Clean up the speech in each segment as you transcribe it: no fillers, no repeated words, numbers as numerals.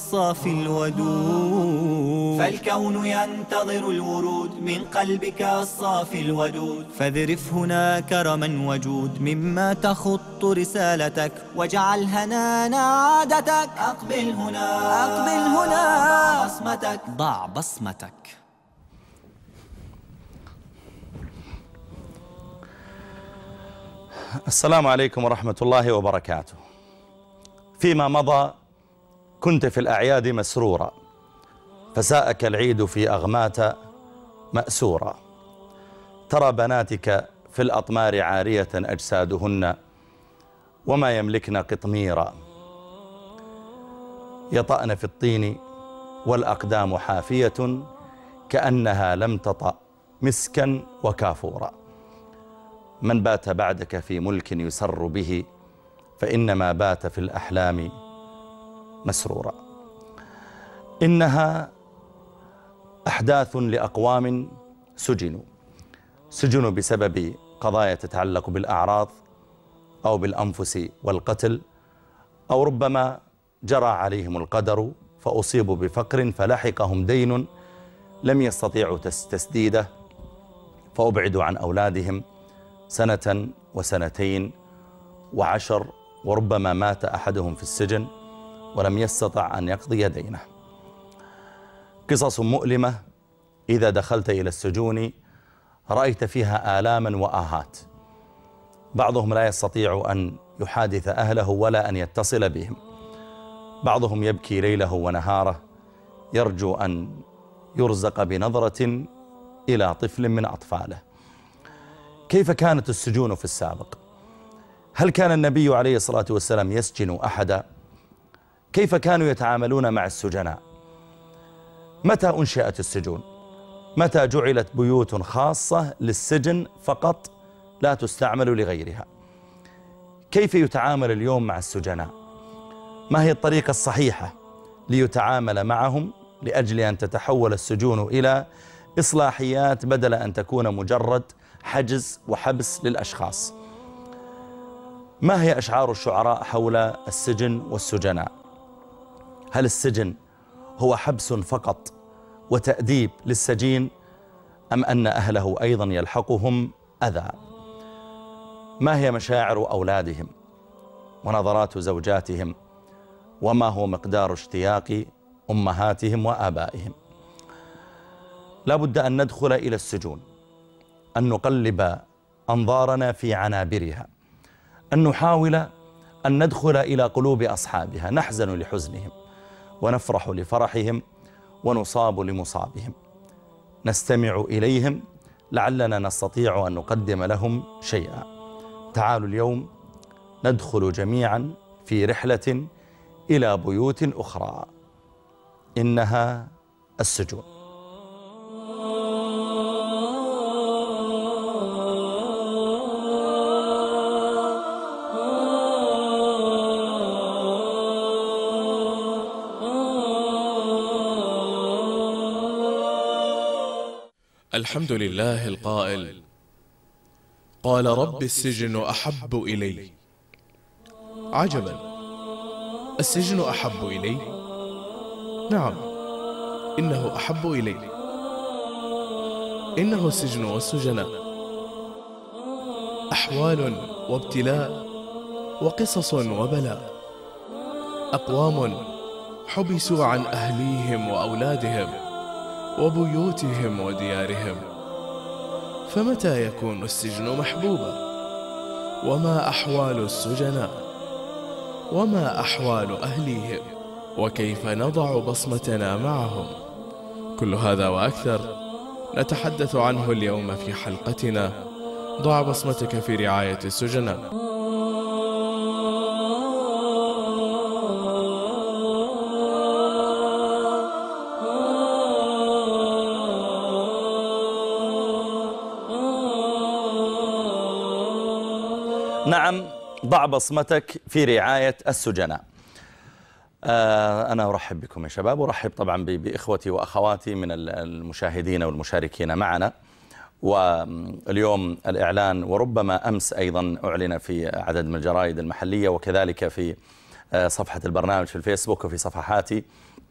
الصافي الودود، فالكون ينتظر الورود من قلبك الصافي الودود، فاذرف هنا كرما وجود مما تخط رسالتك، واجعل هنانا عادتك. أقبل هنا أقبل هنا، ضع بصمتك ضع بصمتك. السلام عليكم ورحمة الله وبركاته. فيما مضى كنت في الأعياد مسرورا، فساءك العيد في أغمات مأسورا. ترى بناتك في الأطمار عارية أجسادهن، وما يملكن قطميرا، يطأن في الطين والأقدام حافية، كأنها لم تطأ مسكا وكافورا. من بات بعدك في ملك يسر به، فإنما بات في الأحلام مسرورا. إنها أحداث لأقوام سجنوا بسبب قضايا تتعلق بالأعراض أو بالأنفس والقتل، أو ربما جرى عليهم القدر فأصيبوا بفقر فلحقهم دين لم يستطيعوا تسديده، فأبعدوا عن أولادهم سنة وسنتين و10، وربما مات أحدهم في السجن ولم يستطع أن يقضي دينه. قصص مؤلمة إذا دخلت إلى السجون رأيت فيها آلاما وآهات. بعضهم لا يستطيع أن يحادث أهله ولا أن يتصل بهم، بعضهم يبكي ليله ونهاره يرجو أن يرزق بنظرة إلى طفل من أطفاله. كيف كانت السجون في السابق؟ هل كان النبي عليه الصلاة والسلام يسجن أحدا؟ كيف كانوا يتعاملون مع السجناء؟ متى أنشأت السجون؟ متى جعلت بيوت خاصة للسجن فقط لا تستعمل لغيرها؟ كيف يتعامل اليوم مع السجناء؟ ما هي الطريقة الصحيحة ليتعامل معهم لأجل أن تتحول السجون إلى إصلاحيات بدل أن تكون مجرد حجز وحبس للأشخاص؟ ما هي أشعار الشعراء حول السجن والسجناء؟ هل السجن هو حبس فقط وتأديب للسجين، أم أن أهله أيضا يلحقهم أذى؟ ما هي مشاعر أولادهم ونظرات زوجاتهم، وما هو مقدار اشتياق أمهاتهم وآبائهم؟ لا بد أن ندخل إلى السجون، أن نقلب أنظارنا في عنابرها، أن نحاول أن ندخل إلى قلوب أصحابها، نحزن لحزنهم ونفرح لفرحهم ونصاب لمصابهم، نستمع إليهم لعلنا نستطيع أن نقدم لهم شيئا. تعالوا اليوم ندخل جميعا في رحلة إلى بيوت أخرى، إنها السجون. الحمد لله القائل: قال رب السجن أحب إلي. عجبا، السجن أحب إلي؟ نعم، إنه أحب إلي. إنه السجن والسجناء أحوال وابتلاء وقصص وبلاء، أقوام حبسوا عن أهليهم وأولادهم وبيوتهم وديارهم، فمتى يكون السجن محبوبا؟ وما أحوال السجناء؟ وما أحوال أهليهم؟ وكيف نضع بصمتنا معهم؟ كل هذا وأكثر نتحدث عنه اليوم في حلقتنا ضع بصمتك في رعاية السجناء. نعم، ضع بصمتك في رعاية السجناء. أنا أرحب بكم يا شباب، أرحب طبعا بإخوتي وأخواتي من المشاهدين والمشاركين معنا. واليوم الإعلان، وربما أمس أيضا أعلن في عدد من الجرائد المحلية، وكذلك في صفحة البرنامج في الفيسبوك وفي صفحاتي،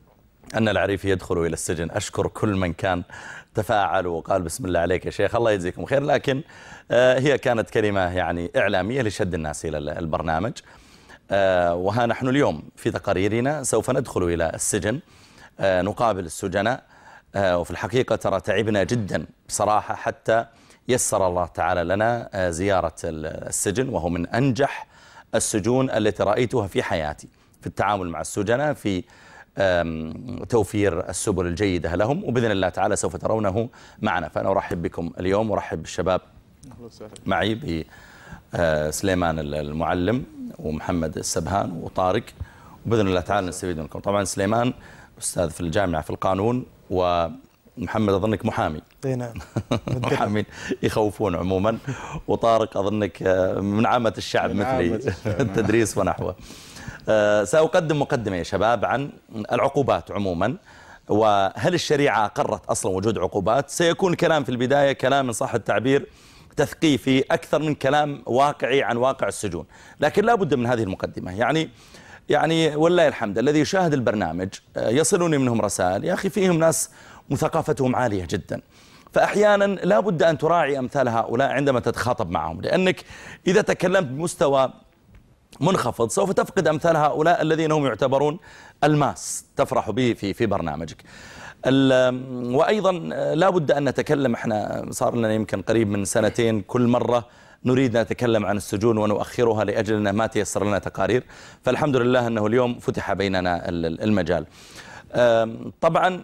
أن العريفي يدخل إلى السجن. أشكر كل من كان تفاعل وقال بسم الله عليك يا شيخ، الله يجزيكم خير. لكن هي كانت كلمة يعني إعلامية لشد الناس إلى البرنامج. وها نحن اليوم في تقاريرنا سوف ندخل إلى السجن، نقابل السجناء. وفي الحقيقة ترى تعبنا جدا بصراحة حتى يسر الله تعالى لنا زيارة السجن، وهو من أنجح السجون التي رأيتها في حياتي في التعامل مع السجناء، في توفير السبل الجيدة لهم، وبإذن الله تعالى سوف ترونه معنا. فأنا أرحب بكم اليوم، وأرحب بالشباب معي بسليمان المعلم ومحمد السبهان وطارق، وبإذن الله تعالى نستفيد منكم. طبعا سليمان أستاذ في الجامعة في القانون، ومحمد أظنك محامي. نعم. محامين يخوفون عموما. وطارق أظنك من عامة الشعب مثلي، التدريس ونحوه. سأقدم مقدمة يا شباب عن العقوبات عموما، وهل الشريعة أقرت أصلا وجود عقوبات. سيكون كلام في البداية كلام من صح التعبير تثقيفي أكثر من كلام واقعي عن واقع السجون، لكن لا بد من هذه المقدمة. يعني والله الحمد الذي يشاهد البرنامج يصلوني منهم رسائل، يا أخي فيهم ناس مثقافتهم عالية جدا، فأحيانا لا بد أن تراعي أمثال هؤلاء عندما تتخاطب معهم، لأنك إذا تكلمت بمستوى منخفض سوف تفقد أمثال هؤلاء الذين هم يعتبرون الماس تفرح به في برنامجك. وأيضا لا بد أن نتكلم، احنا صار لنا يمكن قريب من سنتين كل مرة نريد أن نتكلم عن السجون ونؤخرها لأجل أنه ما تيسر لنا تقارير، فالحمد لله أنه اليوم فتح بيننا المجال. طبعا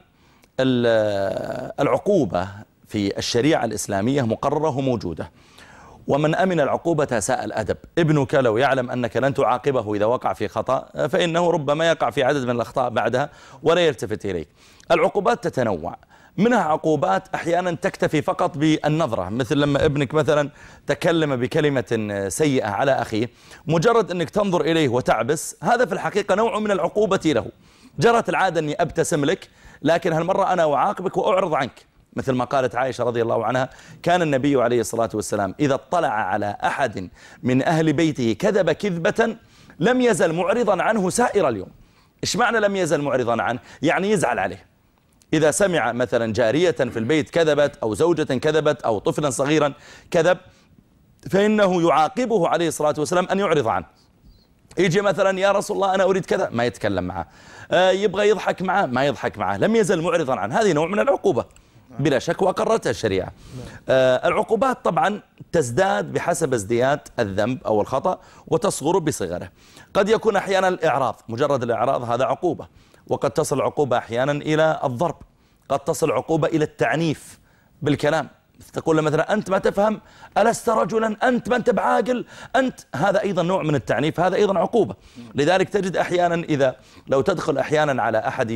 العقوبة في الشريعة الإسلامية مقررة وموجودة، ومن أمن العقوبة ساء الأدب. ابنك لو يعلم أنك لن تعاقبه إذا وقع في خطأ فإنه ربما يقع في عدد من الأخطاء بعدها ولا يلتفت إليك. العقوبات تتنوع، منها عقوبات أحيانا تكتفي فقط بالنظرة، مثل لما ابنك مثلا تكلم بكلمة سيئة على أخيه، مجرد أنك تنظر إليه وتعبس، هذا في الحقيقة نوع من العقوبة له. جرت العادة أني أبتسم لك، لكن هالمرة أنا أعاقبك وأعرض عنك، مثل ما قالت عائشة رضي الله عنها: كان النبي عليه الصلاة والسلام إذا اطلع على أحد من أهل بيته كذب كذبة لم يزل معرضا عنه سائر اليوم. إيش معنى لم يزل معرضا عنه؟ يعني يزعل عليه. إذا سمع مثلا جارية في البيت كذبت، أو زوجة كذبت، أو طفلا صغيرا كذب، فإنه يعاقبه عليه الصلاة والسلام أن يعرض عنه. يجي مثلا: يا رسول الله أنا أريد كذا، ما يتكلم معه. يبغى يضحك معه، ما يضحك معه. لم يزل معرضا عنه. هذه نوع من العقوبة بلا شك وأقرتها الشريعة. العقوبات طبعا تزداد بحسب ازدياد الذنب أو الخطأ وتصغر بصغره. قد يكون أحيانا الإعراض، مجرد الإعراض هذا عقوبة، وقد تصل عقوبة أحيانا إلى الضرب، قد تصل عقوبة إلى التعنيف بالكلام، تقول له مثلا: أنت ما تفهم، ألست رجلا، أنت ما أنت بعاقل، أنت. هذا أيضا نوع من التعنيف، هذا أيضا عقوبة. لذلك تجد أحيانا إذا لو تدخل أحيانا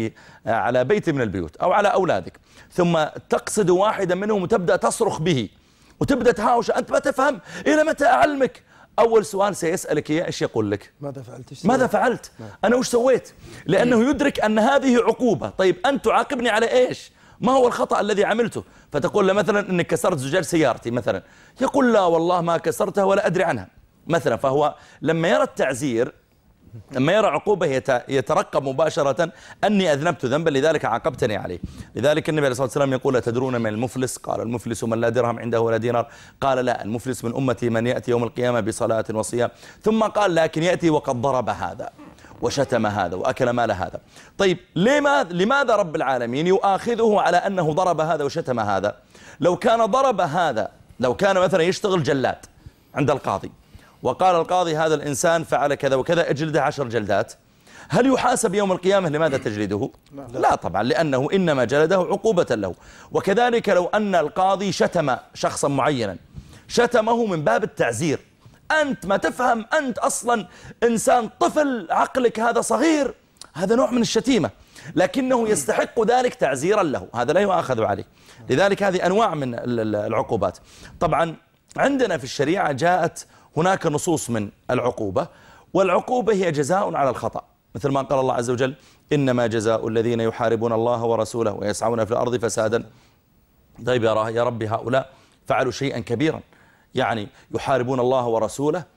على بيت من البيوت أو على أولادك، ثم تقصد واحدا منهم وتبدأ تصرخ به وتبدأ تهاوش: أنت ما تفهم، إلى متى أعلمك؟ أول سؤال سيسألك إياه إيش يقول لك؟ ماذا فعلت؟ أنا وش سويت؟ لأنه يدرك أن هذه عقوبة. طيب أنت تعاقبني على إيش؟ ما هو الخطأ الذي عملته؟ فتقول له مثلا إنك كسرت زجاج سيارتي مثلا، يقول: لا والله ما كسرتها ولا أدري عنها مثلا. فهو لما يرى التعزير، لما يرى عقوبة يترقب مباشرة أني أذنبت ذنبا لذلك عاقبتني عليه. لذلك النبي عليه الصلاة والسلام يقول: تدرون من المفلس؟ قال: المفلس من لا درهم عنده ولا دينار. قال: لا، المفلس من أمتي من يأتي يوم القيامة بصلاة وصيام. ثم قال: لكن يأتي وقد ضرب هذا وشتم هذا وأكل مال هذا. طيب لماذا رب العالمين يؤاخذه على أنه ضرب هذا وشتم هذا؟ لو كان ضرب هذا، لو كان مثلا يشتغل جلاد عند القاضي وقال القاضي: هذا الإنسان فعل كذا وكذا، اجلده 10 جلدات، هل يحاسب يوم القيامة لماذا تجلده؟ لا طبعا، لأنه إنما جلده عقوبة له. وكذلك لو أن القاضي شتم شخصا معينا، شتمه من باب التعزير: أنت ما تفهم، أنت أصلا إنسان طفل، عقلك هذا صغير، هذا نوع من الشتيمة، لكنه يستحق ذلك تعزيرا له، هذا لا يؤاخذ عليه. لذلك هذه أنواع من العقوبات. طبعا عندنا في الشريعة جاءت هناك نصوص من العقوبة، والعقوبة هي جزاء على الخطأ، مثل ما قال الله عز وجل: إنما جزاء الذين يحاربون الله ورسوله ويسعون في الأرض فسادا. طيب يا رب، هؤلاء فعلوا شيئا كبيرا، يعني يحاربون الله ورسوله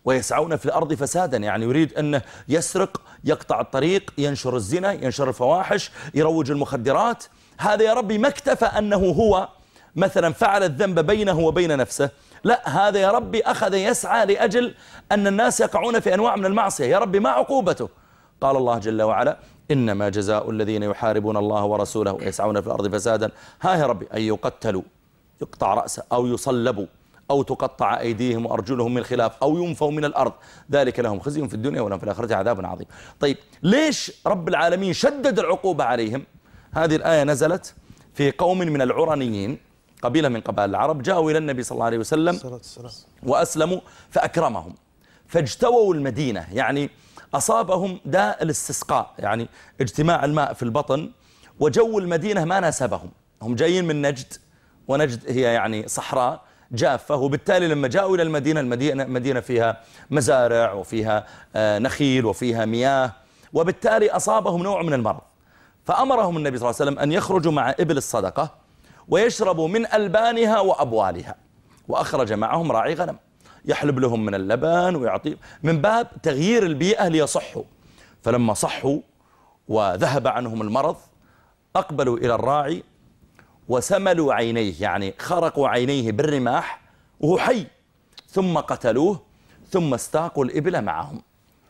ويسعون في الأرض فسادا، يعني يريد أنه يسرق، يقطع الطريق، ينشر الزنا، ينشر الفواحش، يروج المخدرات. هذا يا ربي ما اكتفى أنه هو مثلا فعل الذنب بينه وبين نفسه، لا، هذا يا ربي أخذ يسعى لأجل أن الناس يقعون في أنواع من المعصية. يا ربي ما عقوبته؟ قال الله جل وعلا: إنما جزاء الذين يحاربون الله ورسوله ويسعون في الأرض فسادا، ها يا ربي، أن يقتلوا، يقطع رأسه، أو يصلبوا، أو تقطع أيديهم وأرجلهم من خلاف، أو ينفوا من الأرض، ذلك لهم خزي في الدنيا ولهم في الآخرة عذاب عظيم. طيب ليش رب العالمين شدد العقوبة عليهم؟ هذه الآية نزلت في قوم من العرنيين، قبيلة من قبائل العرب، جاءوا إلى النبي صلى الله عليه وسلم وأسلموا فأكرمهم، فاجتووا المدينة، يعني أصابهم داء الاستسقاء، يعني اجتماع الماء في البطن، وجو المدينة ما ناسبهم. هم جايين من نجد، ونجد هي يعني صحراء جافة، وبالتالي لما جاءوا إلى المدينة فيها مزارع وفيها نخيل وفيها مياه، وبالتالي أصابهم نوع من المرض. فأمرهم النبي صلى الله عليه وسلم أن يخرجوا مع إبل الصدقة ويشربوا من ألبانها وأبوالها، وأخرج معهم راعي غنم يحلب لهم من اللبن ويعطي، من باب تغيير البيئة ليصحوا. فلما صحوا وذهب عنهم المرض أقبلوا إلى الراعي وسملوا عينيه، يعني خرقوا عينيه بالرماح وهو حي، ثم قتلوه، ثم استاقوا الإبل معهم.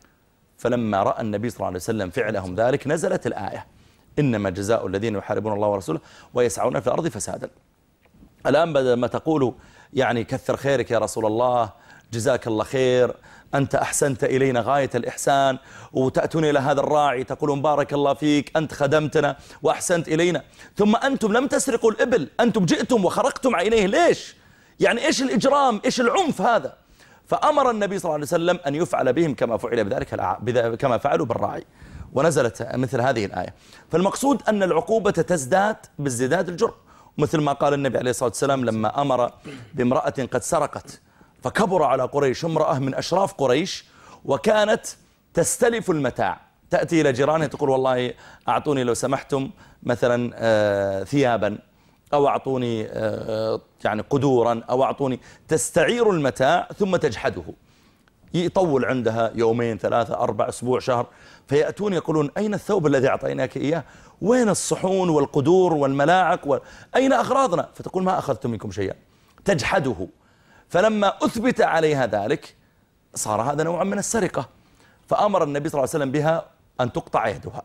فلما رأى النبي صلى الله عليه وسلم فعلهم ذلك نزلت الآية: إنما جزاء الذين يحاربون الله ورسوله ويسعون في الأرض فسادا. الآن بدل ما تقولوا يعني كثر خيرك يا رسول الله، جزاك الله خير، أنت أحسنت إلينا غاية الإحسان، وتأتون إلى هذا الراعي تقولون بارك الله فيك، أنت خدمتنا وأحسنت إلينا، ثم أنتم لم تسرقوا الإبل، أنتم جئتم وخرقتم عينيه، ليش؟ يعني إيش الإجرام، إيش العنف هذا؟ فأمر النبي صلى الله عليه وسلم أن يفعل بهم كما فعل بذلك كما فعلوا بالراعي، ونزلت مثل هذه الآية. فالمقصود أن العقوبة تزداد بازدياد الجرم، مثل ما قال النبي عليه الصلاة والسلام لما أمر بامرأة قد سرقت، فكبر على قريش، امرأة من أشراف قريش، وكانت تستلف المتاع، تأتي إلى جيرانها تقول والله أعطوني لو سمحتم مثلا ثيابا، أو أعطوني يعني قدورا، أو أعطوني، تستعير المتاع ثم تجحده، يطول عندها يومين 3 4 أسبوع شهر، فيأتون يقولون أين الثوب الذي أعطيناك إياه؟ وين الصحون والقدور والملاعق أين أغراضنا؟ فتقول ما أخذت منكم شيئا، تجحده. فلما أثبت عليها ذلك صار هذا نوعا من السرقة، فأمر النبي صلى الله عليه وسلم بها أن تقطع يدها.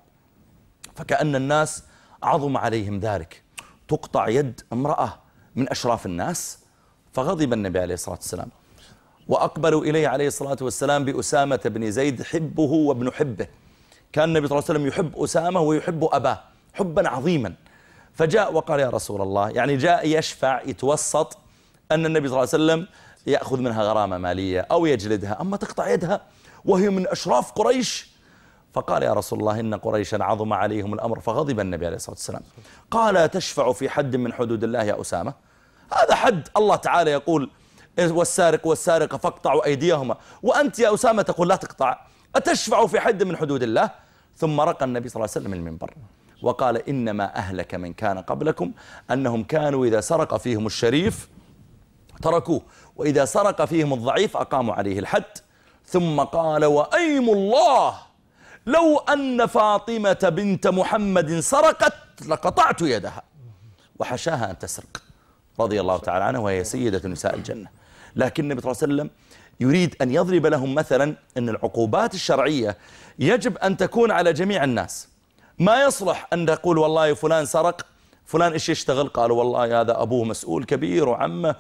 فكأن الناس عظم عليهم ذلك، تقطع يد امرأة من أشراف الناس. فغضب النبي عليه الصلاة والسلام، وأقبلوا إليه عليه الصلاة والسلام بأسامة بن زيد حبه وابن حبه. كان النبي صلى الله عليه وسلم يحب أسامة ويحب أباه حبا عظيما، فجاء وقال يا رسول الله، يعني جاء يشفع يتوسط أن النبي صلى الله عليه وسلم يأخذ منها غرامة مالية أو يجلدها، أما تقطع يدها وهي من أشراف قريش. فقال يا رسول الله إن قريشا عظم عليهم الأمر. فغضب النبي عليه الصلاة والسلام، قال تشفع في حد من حدود الله يا أسامة؟ هذا حد الله تعالى يقول والسارق والسارقة فاقطعوا أيديهما، وأنت يا أسامة تقول لا تقطع، أتشفع في حد من حدود الله؟ ثم رقى النبي صلى الله عليه وسلم المنبر وقال إنما أهلك من كان قبلكم أنهم كانوا إذا سرق فيهم الشريف تركوه، وإذا سرق فيهم الضعيف أقاموا عليه الحد. ثم قال وأيم الله لو أن فاطمة بنت محمد سرقت لقطعت يدها، وحشاها أن تسرق رضي الله تعالى عنها، وهي سيدة نساء الجنة. لكن النبي صلى الله عليه وسلم يريد أن يضرب لهم مثلا أن العقوبات الشرعية يجب أن تكون على جميع الناس. ما يصلح أن تقول والله فلان سرق، فلان إيش يشتغل؟ قالوا والله هذا أبوه مسؤول كبير وعمه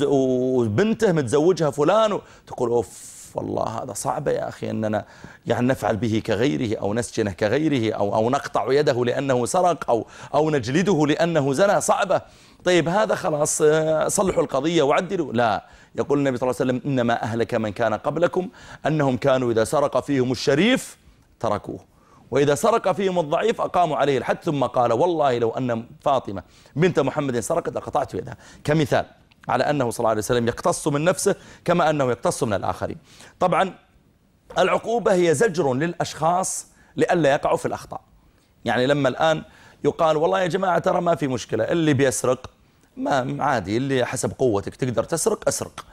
وبنته متزوجها فلان، تقول أوف والله هذا صعب يا أخي أننا يعني نفعل به كغيره، أو نسجنه كغيره، أو نقطع يده لأنه سرق، أو نجلده لأنه زنى، صعبة. طيب هذا خلاص صلحوا القضية وعدلوا. لا، يقول النبي صلى الله عليه وسلم إنما أهلك من كان قبلكم أنهم كانوا إذا سرق فيهم الشريف تركوه، وإذا سرق فيهم الضعيف أقاموا عليه الحد. ثم قال والله لو أن فاطمة بنت محمد سرقت لقطعت يدها، كمثال على أنه صلى الله عليه وسلم يقتص من نفسه كما أنه يقتص من الآخرين. طبعا العقوبة هي زجر للأشخاص لئلا يقعوا في الأخطاء. يعني لما الآن يقال والله يا جماعة ترى ما في مشكلة، اللي بيسرق ما عادي، اللي حسب قوتك تقدر تسرق أسرق،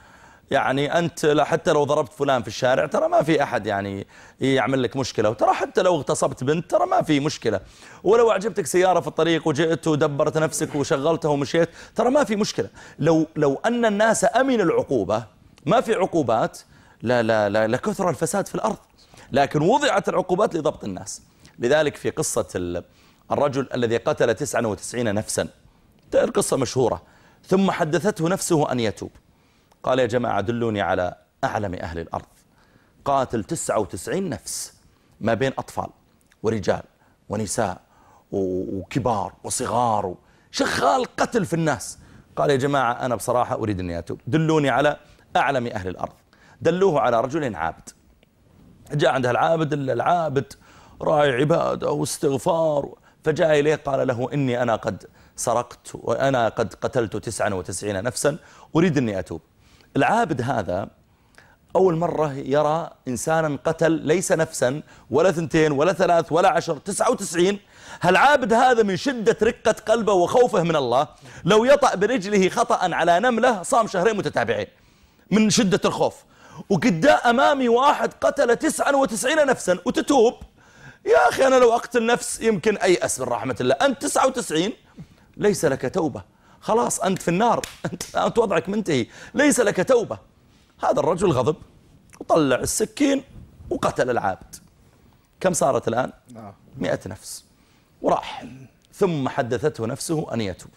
يعني أنت حتى لو ضربت فلان في الشارع ترى ما في أحد يعني يعمل لك مشكلة، وترى حتى لو اغتصبت بنت ترى ما في مشكلة، ولو أعجبتك سيارة في الطريق وجئت ودبرت نفسك وشغلتها ومشيت ترى ما في مشكلة. لو أن الناس أمنوا العقوبة، ما في عقوبات، لا لكثر الفساد في الأرض، لكن وضعت العقوبات لضبط الناس. لذلك في قصة الرجل الذي قتل 99 نفسا، القصة مشهورة، ثم حدثته نفسه أن يتوب، قال يا جماعة دلوني على أعلم أهل الأرض، قاتل 99 نفس ما بين أطفال ورجال ونساء وكبار وصغار، شغال قتل في الناس. قال يا جماعة أنا بصراحة أريد أن أتوب، دلوني على أعلم أهل الأرض. دلوه على رجل عابد، جاء عند العابد راعي عبادة واستغفار، فجاء إليه قال له إني أنا قد سرقت وأنا قد قتلت 99 نفسا أريد أني أتوب. العابد هذا أول مرة يرى إنسانا قتل ليس نفسا ولا 2 ولا 3 ولا 10، 99. هالعابد هذا من شدة رقة قلبه وخوفه من الله لو يطأ برجله خطأ على نملة صام 2 متتابعين من شدة الخوف. وقداء أمامي واحد قتل 99 نفسا وتتوب، يا أخي أنا لو أقتل نفس يمكن أيأس من رحمة الله، أنت 99 ليس لك توبة، خلاص أنت في النار، أنت وضعك منتهي، ليس لك توبة. هذا الرجل غضب وطلع السكين وقتل العابد. كم صارت الآن؟ 100 نفس وراح. ثم حدثته نفسه أن يتوب،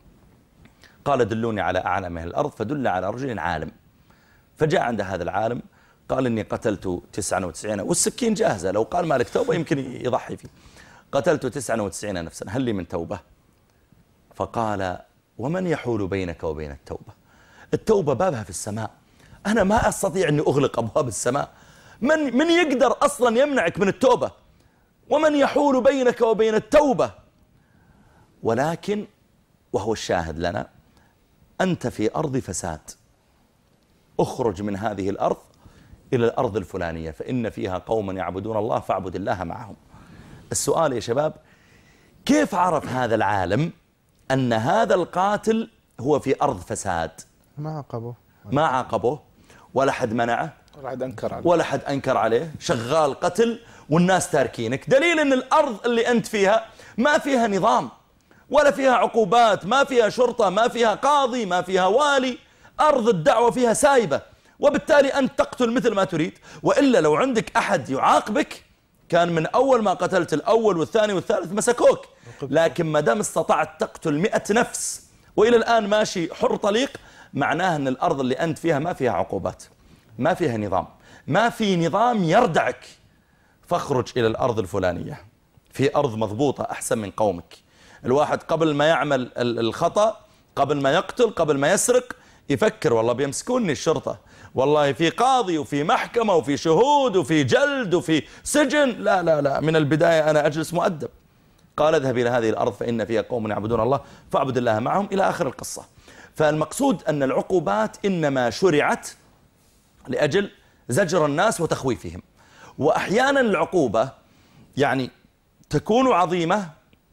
قال دلوني على أعلم أهل الأرض، فدل على رجل عالم. فجاء عند هذا العالم قال إني قتلت 99 والسكين جاهزة، لو قال مالك توبة يمكن يضحي فيه. قتلت 99 نفسا هل لي من توبة؟ فقال ومن يحول بينك وبين التوبة؟ التوبة بابها في السماء، أنا ما أستطيع أني أغلق أبواب السماء، من يقدر أصلا يمنعك من التوبة؟ ومن يحول بينك وبين التوبة؟ ولكن وهو الشاهد لنا، أنت في أرض فساد، أخرج من هذه الأرض إلى الأرض الفلانية فإن فيها قوما يعبدون الله فاعبد الله معهم. السؤال يا شباب، كيف عرف هذا العالم أن هذا القاتل هو في أرض فساد؟ ما عاقبه ولا حد منعه ولا حد أنكر عليه، شغال قتل والناس تاركينك، دليل أن الأرض اللي أنت فيها ما فيها نظام ولا فيها عقوبات، ما فيها شرطة، ما فيها قاضي، ما فيها والي، أرض الدعوة فيها سايبة، وبالتالي أنت تقتل مثل ما تريد. وإلا لو عندك أحد يعاقبك كان من أول ما قتلت الأول والثاني والثالث مسكوك، لكن ما دام استطعت تقتل 100 نفس وإلى الآن ماشي حر طليق، معناه أن الأرض اللي أنت فيها ما فيها عقوبات، ما فيها نظام، ما في نظام يردعك. فاخرج إلى الأرض الفلانية، في أرض مضبوطة أحسن من قومك. الواحد قبل ما يعمل الخطأ، قبل ما يقتل، قبل ما يسرق، يفكر والله بيمسكوني الشرطة، والله في قاضي وفي محكمة وفي شهود وفي جلد وفي سجن، لا من البداية أنا أجلس مؤدب. قال اذهب إلى هذه الأرض فإن فيها قوم يعبدون الله فاعبد الله معهم إلى آخر القصة. فالمقصود أن العقوبات إنما شرعت لأجل زجر الناس وتخويفهم، وأحيانا العقوبة يعني تكون عظيمة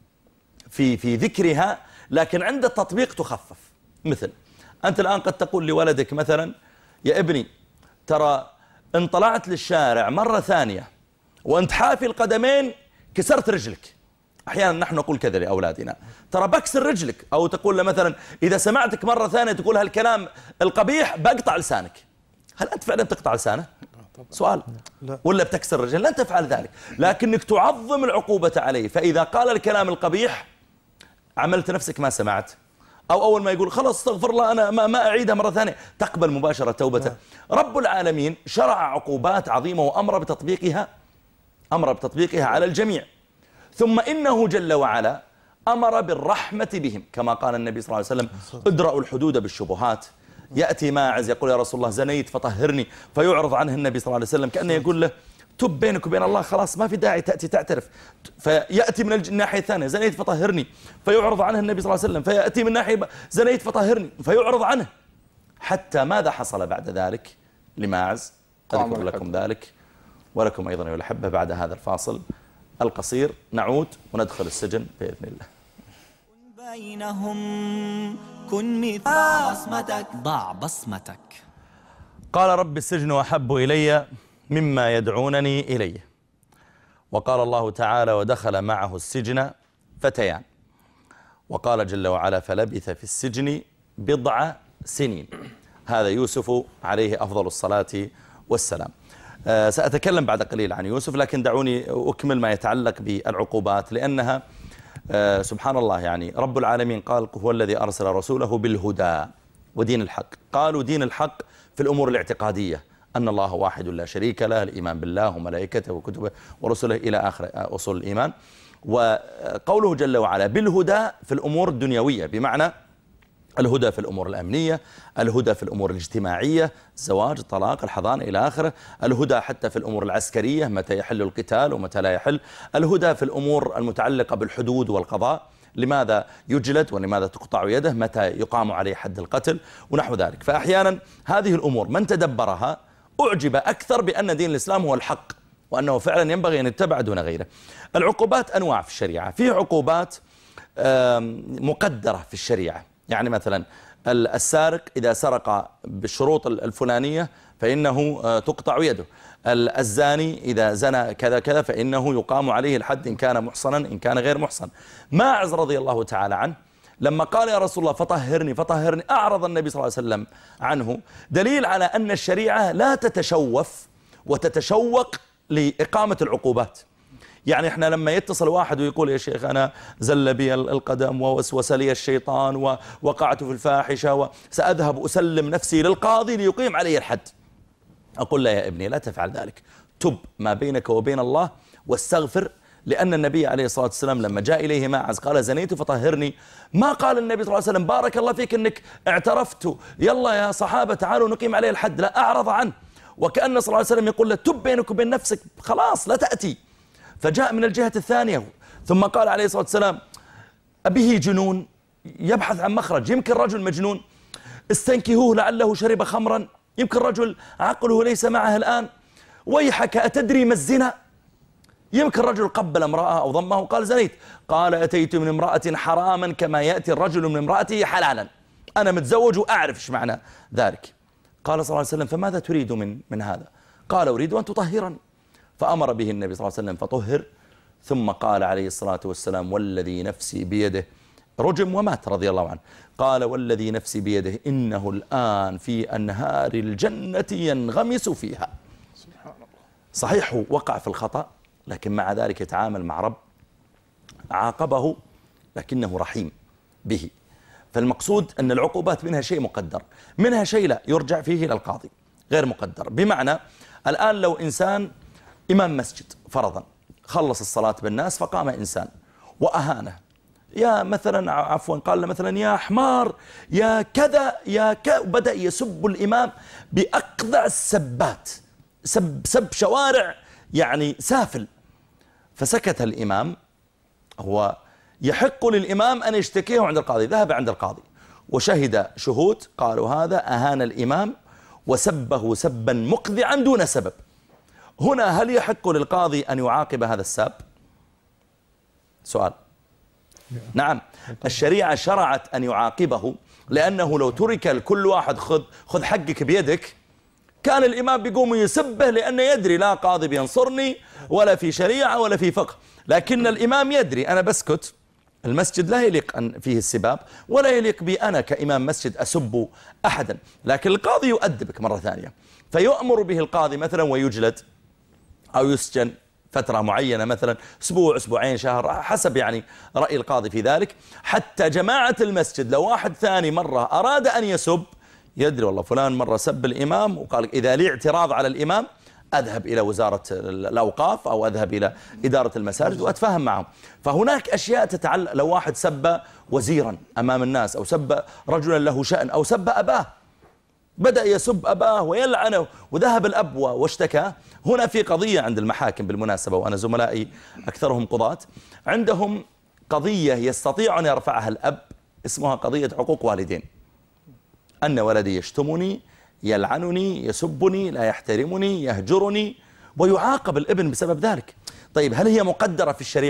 في ذكرها لكن عند التطبيق تخفف. مثل أنت الآن قد تقول لولدك مثلا يا ابني ترى ان طلعت للشارع مرة ثانية وانت حافي القدمين كسرت رجلك. أحيانا نحن نقول كذا لأولادنا، ترى بكسر رجلك، أو تقول له مثلا إذا سمعتك مرة ثانية تقول هالكلام القبيح بقطع لسانك. هل أنت فعلا تقطع لسانه؟ سؤال. ولا بتكسر رجل؟ لن تفعل ذلك، لكنك تعظم العقوبة عليه. فإذا قال الكلام القبيح عملت نفسك ما سمعت، أو أول ما يقول خلاص استغفر الله أنا ما أعيدها مرة ثانية، تقبل مباشرة توبته. رب العالمين شرع عقوبات عظيمة وأمر بتطبيقها على الجميع. ثم إنه جل وعلا أمر بالرحمة بهم، كما قال النبي صلى الله عليه وسلم ادرأوا الحدود بالشبهات. يأتي ماعز يقول يا رسول الله زنيت فطهرني، فيعرض عنه النبي صلى الله عليه وسلم كأنه يقول له تب بينك وبين الله، خلاص ما في داعي تأتي تعترف. فيأتي من الناحية الثانية زنيت فطهرني، فيعرض عنه النبي صلى الله عليه وسلم. فيأتي من ناحية زنيت فطهرني، فيعرض عنه. حتى ماذا حصل بعد ذلك لماعز؟ أذكر لكم ذلك ولكم أيضا أيها الأحبة بعد هذا الفاصل القصير. نعود وندخل السجن بإذن الله. بينهم كن مثل ضع بصمتك. قال رب السجن أحب إلي مما يدعونني إليه. وقال الله تعالى ودخل معه السجن فتيان. وقال جل وعلا فلبث في السجن بضع سنين. هذا يوسف عليه أفضل الصلاة والسلام. سأتكلم بعد قليل عن يوسف، لكن دعوني أكمل ما يتعلق بالعقوبات، لأنها سبحان الله يعني رب العالمين قال هو الذي أرسل رسوله بالهدى ودين الحق. قالوا دين الحق في الأمور الاعتقادية، أن الله واحد لا شريك له، الإيمان بالله وملائكته وكتبه ورسله إلى آخر أصول الإيمان. وقوله جل وعلا بالهدى في الأمور الدنيوية، بمعنى الهدى في الأمور الأمنية، الهدى في الأمور الاجتماعية، الزواج، الطلاق، الحضانة إلى آخره، الهدى حتى في الأمور العسكرية متى يحل القتال ومتى لا يحل، الهدى في الأمور المتعلقة بالحدود والقضاء، لماذا يجلد ولماذا تقطع يده، متى يقام عليه حد القتل ونحو ذلك. فأحيانا هذه الأمور من تدبرها أعجب أكثر بأن دين الإسلام هو الحق، وأنه فعلا ينبغي أن يتبع دون غيره. العقوبات أنواع في الشريعة، في عقوبات مقدرة في الشريعة، يعني مثلا السارق إذا سرق بالشروط الفلانية فإنه تقطع يده، الزاني إذا زنى كذا كذا فإنه يقام عليه الحد إن كان محصنا إن كان غير محصن. ماعز رضي الله تعالى عنه لما قال يا رسول الله فطهرني فطهرني، أعرض النبي صلى الله عليه وسلم عنه، دليل على أن الشريعة لا تتشوف وتتشوق لإقامة العقوبات. يعني احنا لما يتصل واحد ويقول يا شيخ أنا زل بي القدم ووسوس لي الشيطان ووقعت في الفاحشة وسأذهب أسلم نفسي للقاضي ليقيم علي الحد، أقول لا يا ابني لا تفعل ذلك، تب ما بينك وبين الله واستغفر. لأن النبي عليه الصلاة والسلام لما جاء إليه ماعز قال زنيت فطهرني، ما قال النبي صلى الله عليه وسلم بارك الله فيك أنك اعترفت يلا يا صحابة تعالوا نقيم عليه الحد، لا، أعرض عنه، وكأن صلى الله عليه وسلم يقول له تب بينك وبين نفسك خلاص لا تأتي. فجاء من الجهة الثانية ثم قال عليه الصلاة والسلام أبيه جنون يبحث عن مخرج، يمكن رجل مجنون، استنكهوه لعله شرب خمرا، يمكن رجل عقله ليس معه الآن، ويحك أتدري ما الزنا، يمكن رجل قبل امرأة أو ضمه وقال زنيت، قال أتيت من امرأة حراما كما يأتي الرجل من امرأته حلالا، أنا متزوج وأعرف إيش معنى ذلك. قال صلى الله عليه وسلم فماذا تريد من هذا؟ قال أريد أن تطهرني. فأمر به النبي صلى الله عليه وسلم فطهر، ثم قال عليه الصلاة والسلام والذي نفسي بيده، رجم ومات رضي الله عنه، قال والذي نفسي بيده إنه الآن في أنهار الجنة ينغمس فيها. صحيح وقع في الخطأ، لكن مع ذلك يتعامل مع رب عاقبه لكنه رحيم به. فالمقصود أن العقوبات منها شيء مقدر، منها شيء لا يرجع فيه إلى القاضي غير مقدر. بمعنى الآن لو إنسان إمام مسجد فرضا خلص الصلاة بالناس فقام إنسان وأهانه، يا مثلا عفوا قال له مثلا يا حمار يا كذا يا كذا، بدأ يسب الإمام بأقذع السبات، سب شوارع يعني سافل. فسكت الإمام، هو يحق للإمام أن يشتكيه عند القاضي، ذهب عند القاضي وشهد شهود قالوا هذا أهان الإمام وسبه سبا مقذعا دون سبب. هنا هل يحق للقاضي أن يعاقب هذا الساب؟ سؤال. نعم، الشريعة شرعت أن يعاقبه، لأنه لو ترك لكل واحد خذ حقك بيدك كان الإمام بيقوم يسبه، لأنه يدري لا قاضي بينصرني ولا في شريعة ولا في فقه، لكن الإمام يدري أنا بسكت، المسجد لا يليق أن فيه السباب ولا يليق بي أنا كإمام مسجد أسب أحدا، لكن القاضي يؤدبك مرة ثانية، فيؤمر به القاضي مثلا ويجلد أو يسجن فترة معينة، مثلا أسبوع أسبوعين شهر، حسب يعني رأي القاضي في ذلك. حتى جماعة المسجد لو واحد ثاني مرة أراد أن يسب يدري والله فلان مرة سب الإمام، وقال إذا لي اعتراض على الإمام أذهب إلى وزارة الأوقاف أو أذهب إلى إدارة المساجد وأتفاهم معهم. فهناك أشياء تتعلق، لو واحد سب وزيرا أمام الناس أو سب رجلا له شأن أو سب أباه، بدأ يسب أباه ويلعنه وذهب الأب واشتكى. هنا في قضية عند المحاكم بالمناسبة، وأنا زملائي أكثرهم قضاة، عندهم قضية يستطيع أن يرفعها الأب اسمها قضية حقوق والدين، أن ولدي يشتمني يلعنني يسبني لا يحترمني يهجرني، ويعاقب الابن بسبب ذلك. طيب هل هي مقدرة في الشريعة؟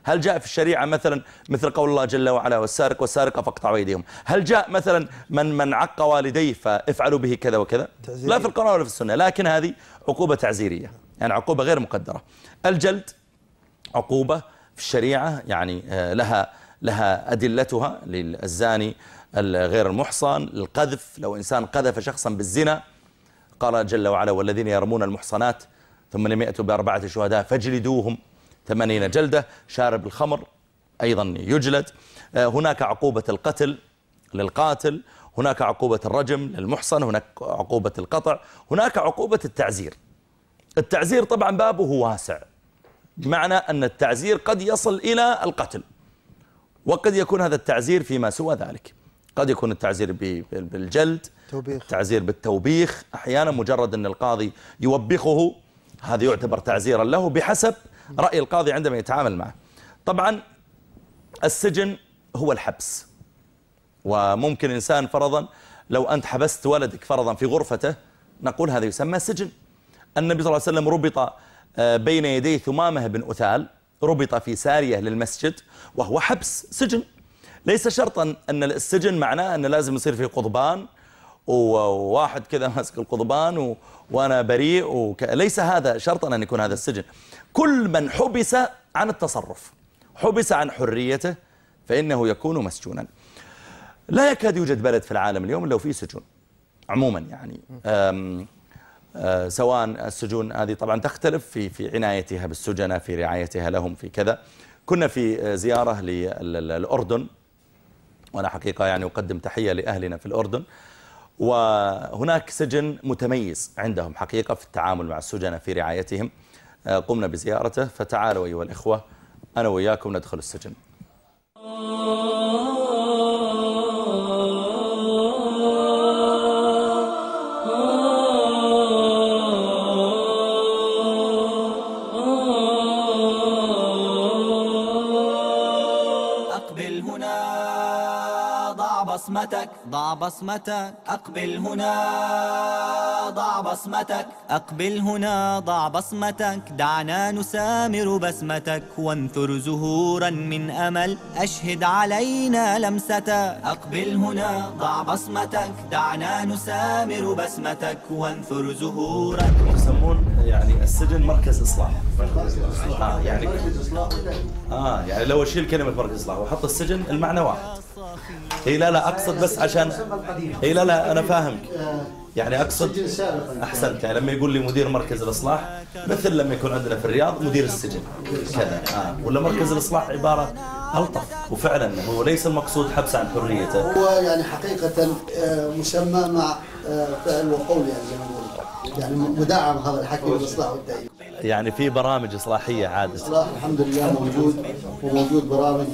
هل جاء في الشريعة مثلا مثل قول الله جل وعلا والسارق والسارقة فاقطعوا أيديهم؟ هل جاء مثلا من عق والديه فافعلوا به كذا وكذا؟ لا في القرآن ولا في السنة، لكن هذه عقوبة تعزيرية، يعني عقوبة غير مقدرة. الجلد عقوبة في الشريعة، يعني لها أدلتها للزاني غير المحصن. القذف، لو إنسان قذف شخصا بالزنا قال جل وعلا والذين يرمون المحصنات ثم لم يأتوا ب4 شهداء فاجلدوهم 80 جلدة. شارب الخمر أيضا يجلد. هناك عقوبة القتل للقاتل، هناك عقوبة الرجم للمحصن، هناك عقوبة القطع، هناك عقوبة التعزير. التعزير طبعا بابه واسع، بمعنى أن التعزير قد يصل إلى القتل، وقد يكون هذا التعزير فيما سوى ذلك. قد يكون التعزير بالجلد، التعزير بالتوبيخ، أحيانا مجرد أن القاضي يوبخه هذا يعتبر تعزيرا له بحسب رأي القاضي عندما يتعامل معه. طبعا السجن هو الحبس، وممكن إنسان فرضا لو أنت حبست ولدك فرضا في غرفته نقول هذا يسمى سجن. النبي صلى الله عليه وسلم ربط بين يدي ثمامة بن أثال، ربط في سارية للمسجد وهو حبس سجن. ليس شرطا أن السجن معناه أن لازم يصير فيه قضبان وواحد كذا ماسك القضبان وأنا بريء ليس هذا شرطا أن يكون هذا السجن. كل من حبس عن التصرف، حبس عن حريته، فإنه يكون مسجونا. لا يكاد يوجد بلد في العالم اليوم إلا وفيه سجون عموما، يعني سواء السجون هذه طبعا تختلف في عنايتها بالسجناء، في رعايتها لهم، في كذا. كنا في زيارة للأردن، وأنا حقيقة يعني أقدم تحية لأهلنا في الأردن، وهناك سجن متميز عندهم حقيقة في التعامل مع السجناء في رعايتهم. قمنا بزيارته، فتعالوا أيها الإخوة أنا وإياكم ندخل السجن. ضع بصمتك، أقبل هنا ضع بصمتك، أقبل هنا ضع بصمتك، دعنا نسامر بسمتك وانثر زهورا من أمل، أشهد علينا لمستك. أقبل هنا ضع بصمتك، دعنا نسامر بسمتك وانثر زهورا. يسمون يعني السجن مركز إصلاح. يعني لو أشيل كلمة مركز إصلاح وحط السجن المعنى واحد. لا أقصد بس عشان لا أنا فاهمك، يعني أقصد أحسنت. يعني لما يقول لي مدير مركز الإصلاح مثل لما يكون عندنا في الرياض مدير السجن كذا، ولا مركز الإصلاح عبارة ألطف. وفعلا هو ليس المقصود حبس عن حريته، هو يعني حقيقة مسمى مع فعل وقول، يعني زي ما نقول، يعني مدعم هذا الحكي بالإصلاح والتأييد. يعني في برامج إصلاحية عادة الإصلاح الحمد لله موجود، وموجود برامج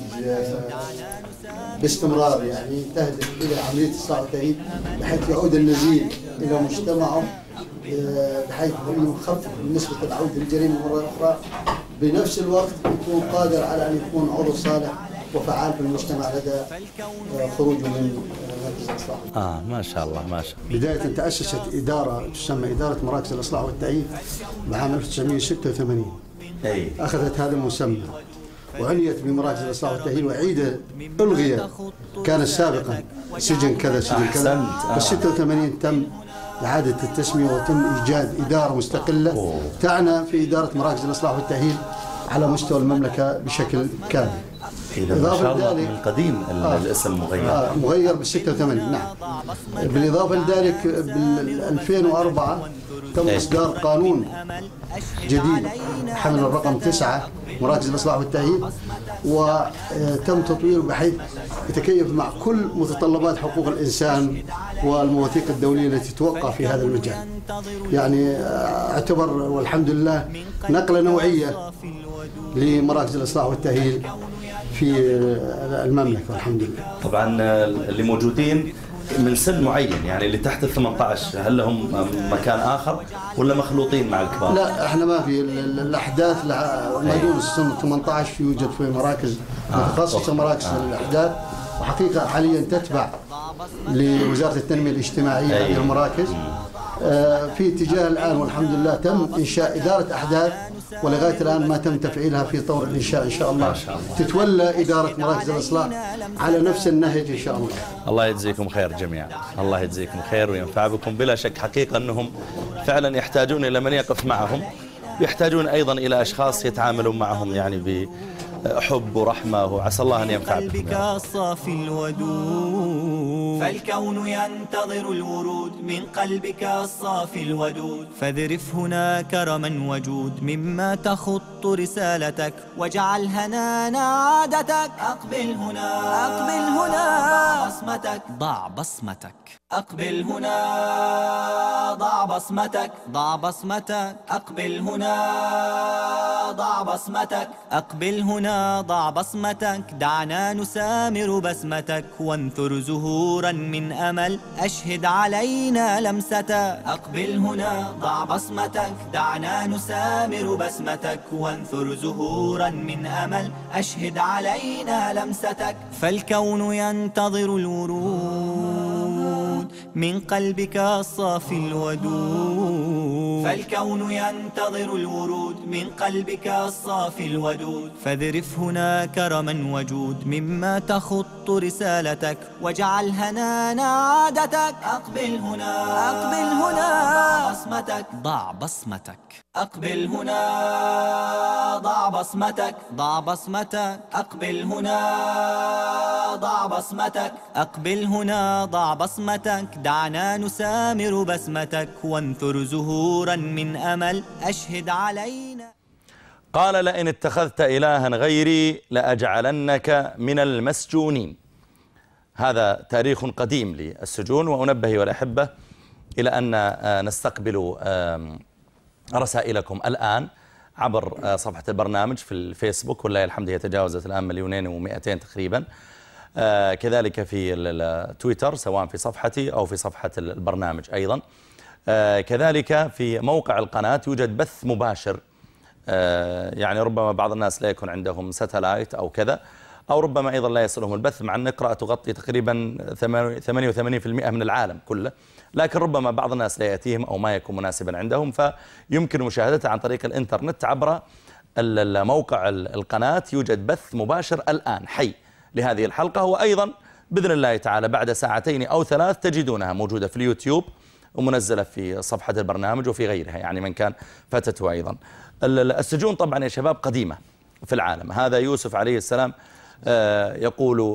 باستمرار يعني تهدف إلى عملية الإصلاح والتأييد بحيث يعود النزيل إلى مجتمعه، بحيث يخفف من نسبة العودة للجريمة مرة أخرى، بنفس الوقت يكون قادر على أن يكون عضو صالح وفعال في المجتمع لدى خروجه من مركز الإصلاح. ما شاء الله ما شاء الله. بداية تأسست إدارة تسمى إدارة مراكز الإصلاح والتأييد بعام 1986. أخذت هذا المسمى وعنيت بمراكز الإصلاح والتأهيل وعيد ألغي. كان سابقا سجن كذا سجن كذا، في 86 تم إعادة التسمية وتم إيجاد إدارة مستقلة تعنى في إدارة مراكز الإصلاح والتأهيل على مستوى المملكة بشكل كامل. إضافة لذلك من قديم الاسم مغير بال 86. نعم. بالإضافة لذلك بال 2004 تم إصدار قانون جديد حمل الرقم 9 مراكز الإصلاح والتأهيل، وتم تطويره بحيث يتكيف مع كل متطلبات حقوق الإنسان والمواثيق الدولية التي توقع في هذا المجال. يعني اعتبر والحمد لله نقلة نوعية لمراكز الإصلاح والتأهيل في المملكة والحمد لله. طبعا اللي موجودين من سن معين، يعني اللي تحت 18 هل لهم مكان آخر ولا مخلوطين مع الكبار؟ لا احنا ما في الأحداث ما دون السن 18 يوجد في مراكز متخصصة، مراكز الأحداث، وحقيقة حاليا تتبع لوزارة التنمية الاجتماعية هذه المراكز. في اتجاه الآن والحمد لله تم إنشاء إدارة أحداث ولغاية الآن ما تم تفعيلها في طور الإنشاء إن شاء الله. تتولى إدارة مراكز الإصلاح على نفس النهج إن شاء الله. الله يجزيكم خير جميعا، الله يجزيكم خير وينفع بكم. بلا شك حقيقة أنهم فعلا يحتاجون إلى من يقف معهم، ويحتاجون أيضا إلى أشخاص يتعاملون معهم يعني بحب ورحمة، وعسى الله أن ينفع بك الصافي الودود، فالكون ينتظر الورود من قلبك الصافي الودود، فاذرف هنا كرما وجود مما تخط رسالتك، واجعل هنانا عادتك. أقبل هنا أقبل هنا، ضع بصمتك ضع بصمتك. أقبل هنا ضع بصمتك ضع بصمتك. أقبل هنا ضع بصمتك. أقبل هنا ضع بصمتك. دعنا نسامر بسمتك، وانثر زهورا من أمل أشهد علينا لمستك. أقبل هنا ضع بصمتك. دعنا نسامر بسمتك، وانثر زهورا من أمل أشهد علينا لمستك. فالكون ينتظر الورود من قلبك الصافي الودود، فالكون ينتظر الورود من قلبك الصافي الودود، فاذرف هنا كرما وجود مما تخط رسالتك، واجعل هنانا عادتك. أقبل هنا أقبل هنا، ضع بصمتك ضع بصمتك. أقبل هنا ضع بصمتك ضع بصمتك. أقبل هنا ضع بصمتك. أقبل هنا ضع بصمتك. دعنا نسامر بسمتك، وانثر زهورا من أمل أشهد علينا. قال لئن اتخذت إلها غيري لأجعلنك من المسجونين. هذا تاريخ قديم للسجون، وأنبه والأحبة إلى أن نستقبل رسائلكم الآن عبر صفحة البرنامج في الفيسبوك، والله الحمد هي تجاوزت الآن 2,200,000 تقريبا. كذلك في التويتر سواء في صفحتي أو في صفحة البرنامج أيضا. كذلك في موقع القناة يوجد بث مباشر، يعني ربما بعض الناس لا يكون عندهم ساتلايت أو كذا، أو ربما أيضا لا يصلهم البث، مع أن نقرأ تغطي تقريبا 88% من العالم كله، لكن ربما بعض الناس لا يأتيهم أو ما يكون مناسبا عندهم، فيمكن مشاهدته عن طريق الإنترنت عبر موقع القناة. يوجد بث مباشر الآن حي لهذه الحلقة، وأيضا بإذن الله تعالى بعد ساعتين أو 3 تجدونها موجودة في اليوتيوب ومنزلة في صفحة البرنامج وفي غيرها، يعني من كان فاتته أيضا. السجون طبعا يا شباب قديمة في العالم. هذا يوسف عليه السلام يقول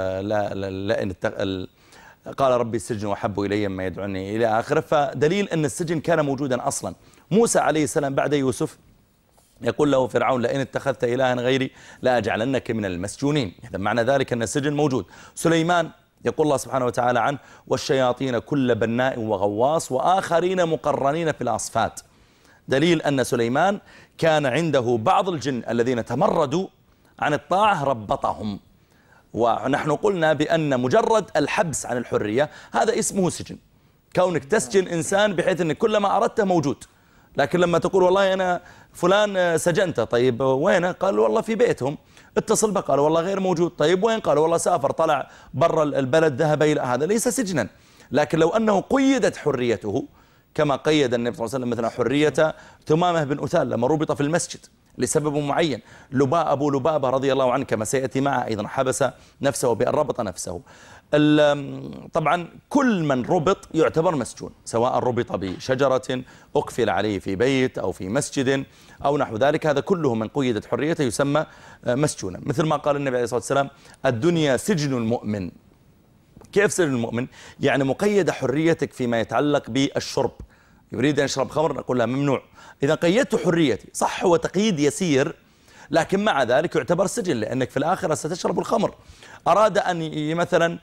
قال ربي السجن وحب إلي ما يدعني إلى آخره، فدليل أن السجن كان موجودا أصلا. موسى عليه السلام بعد يوسف يقول له فرعون لئن اتخذت إلها غيري لأجعلنك من المسجونين. إذا معنى ذلك أن السجن موجود. سليمان يقول الله سبحانه وتعالى عنه والشياطين كل بناء وغواص وآخرين مقرنين في الأصفاد. دليل أن سليمان كان عنده بعض الجن الذين تمردوا عن الطاعة ربطهم. ونحن قلنا بأن مجرد الحبس عن الحرية هذا اسمه سجن، كونك تسجن إنسان بحيث أن كل ما أردته موجود. لكن لما تقول والله أنا فلان سجنته، طيب وين؟ قال والله في بيتهم. اتصل به قال والله غير موجود. طيب وين؟ قال والله سافر طلع برا البلد ذهب إلى. هذا ليس سجنا. لكن لو أنه قيدت حريته كما قيد النبي صلى الله عليه وسلم مثلا حرية ثمامة بن أثال لما ربط في المسجد لسبب معين، أبو لبابة رضي الله عنه كما سيأتي معه أيضا حبس نفسه بأن ربط نفسه. طبعا كل من ربط يعتبر مسجون، سواء ربط بشجرة أقفل عليه في بيت أو في مسجد أو نحو ذلك، هذا كله من قيدت حريته يسمى مسجونا. مثل ما قال النبي عليه الصلاة والسلام الدنيا سجن المؤمن. كيف سجن المؤمن؟ يعني مقيد حريتك فيما يتعلق بالشرب. يريد أن يشرب خمر نقول له ممنوع. إذا قيدت حريتي، صح هو تقييد يسير، لكن مع ذلك يعتبر سجن، لأنك في الآخرة ستشرب الخمر. أراد أن مثلا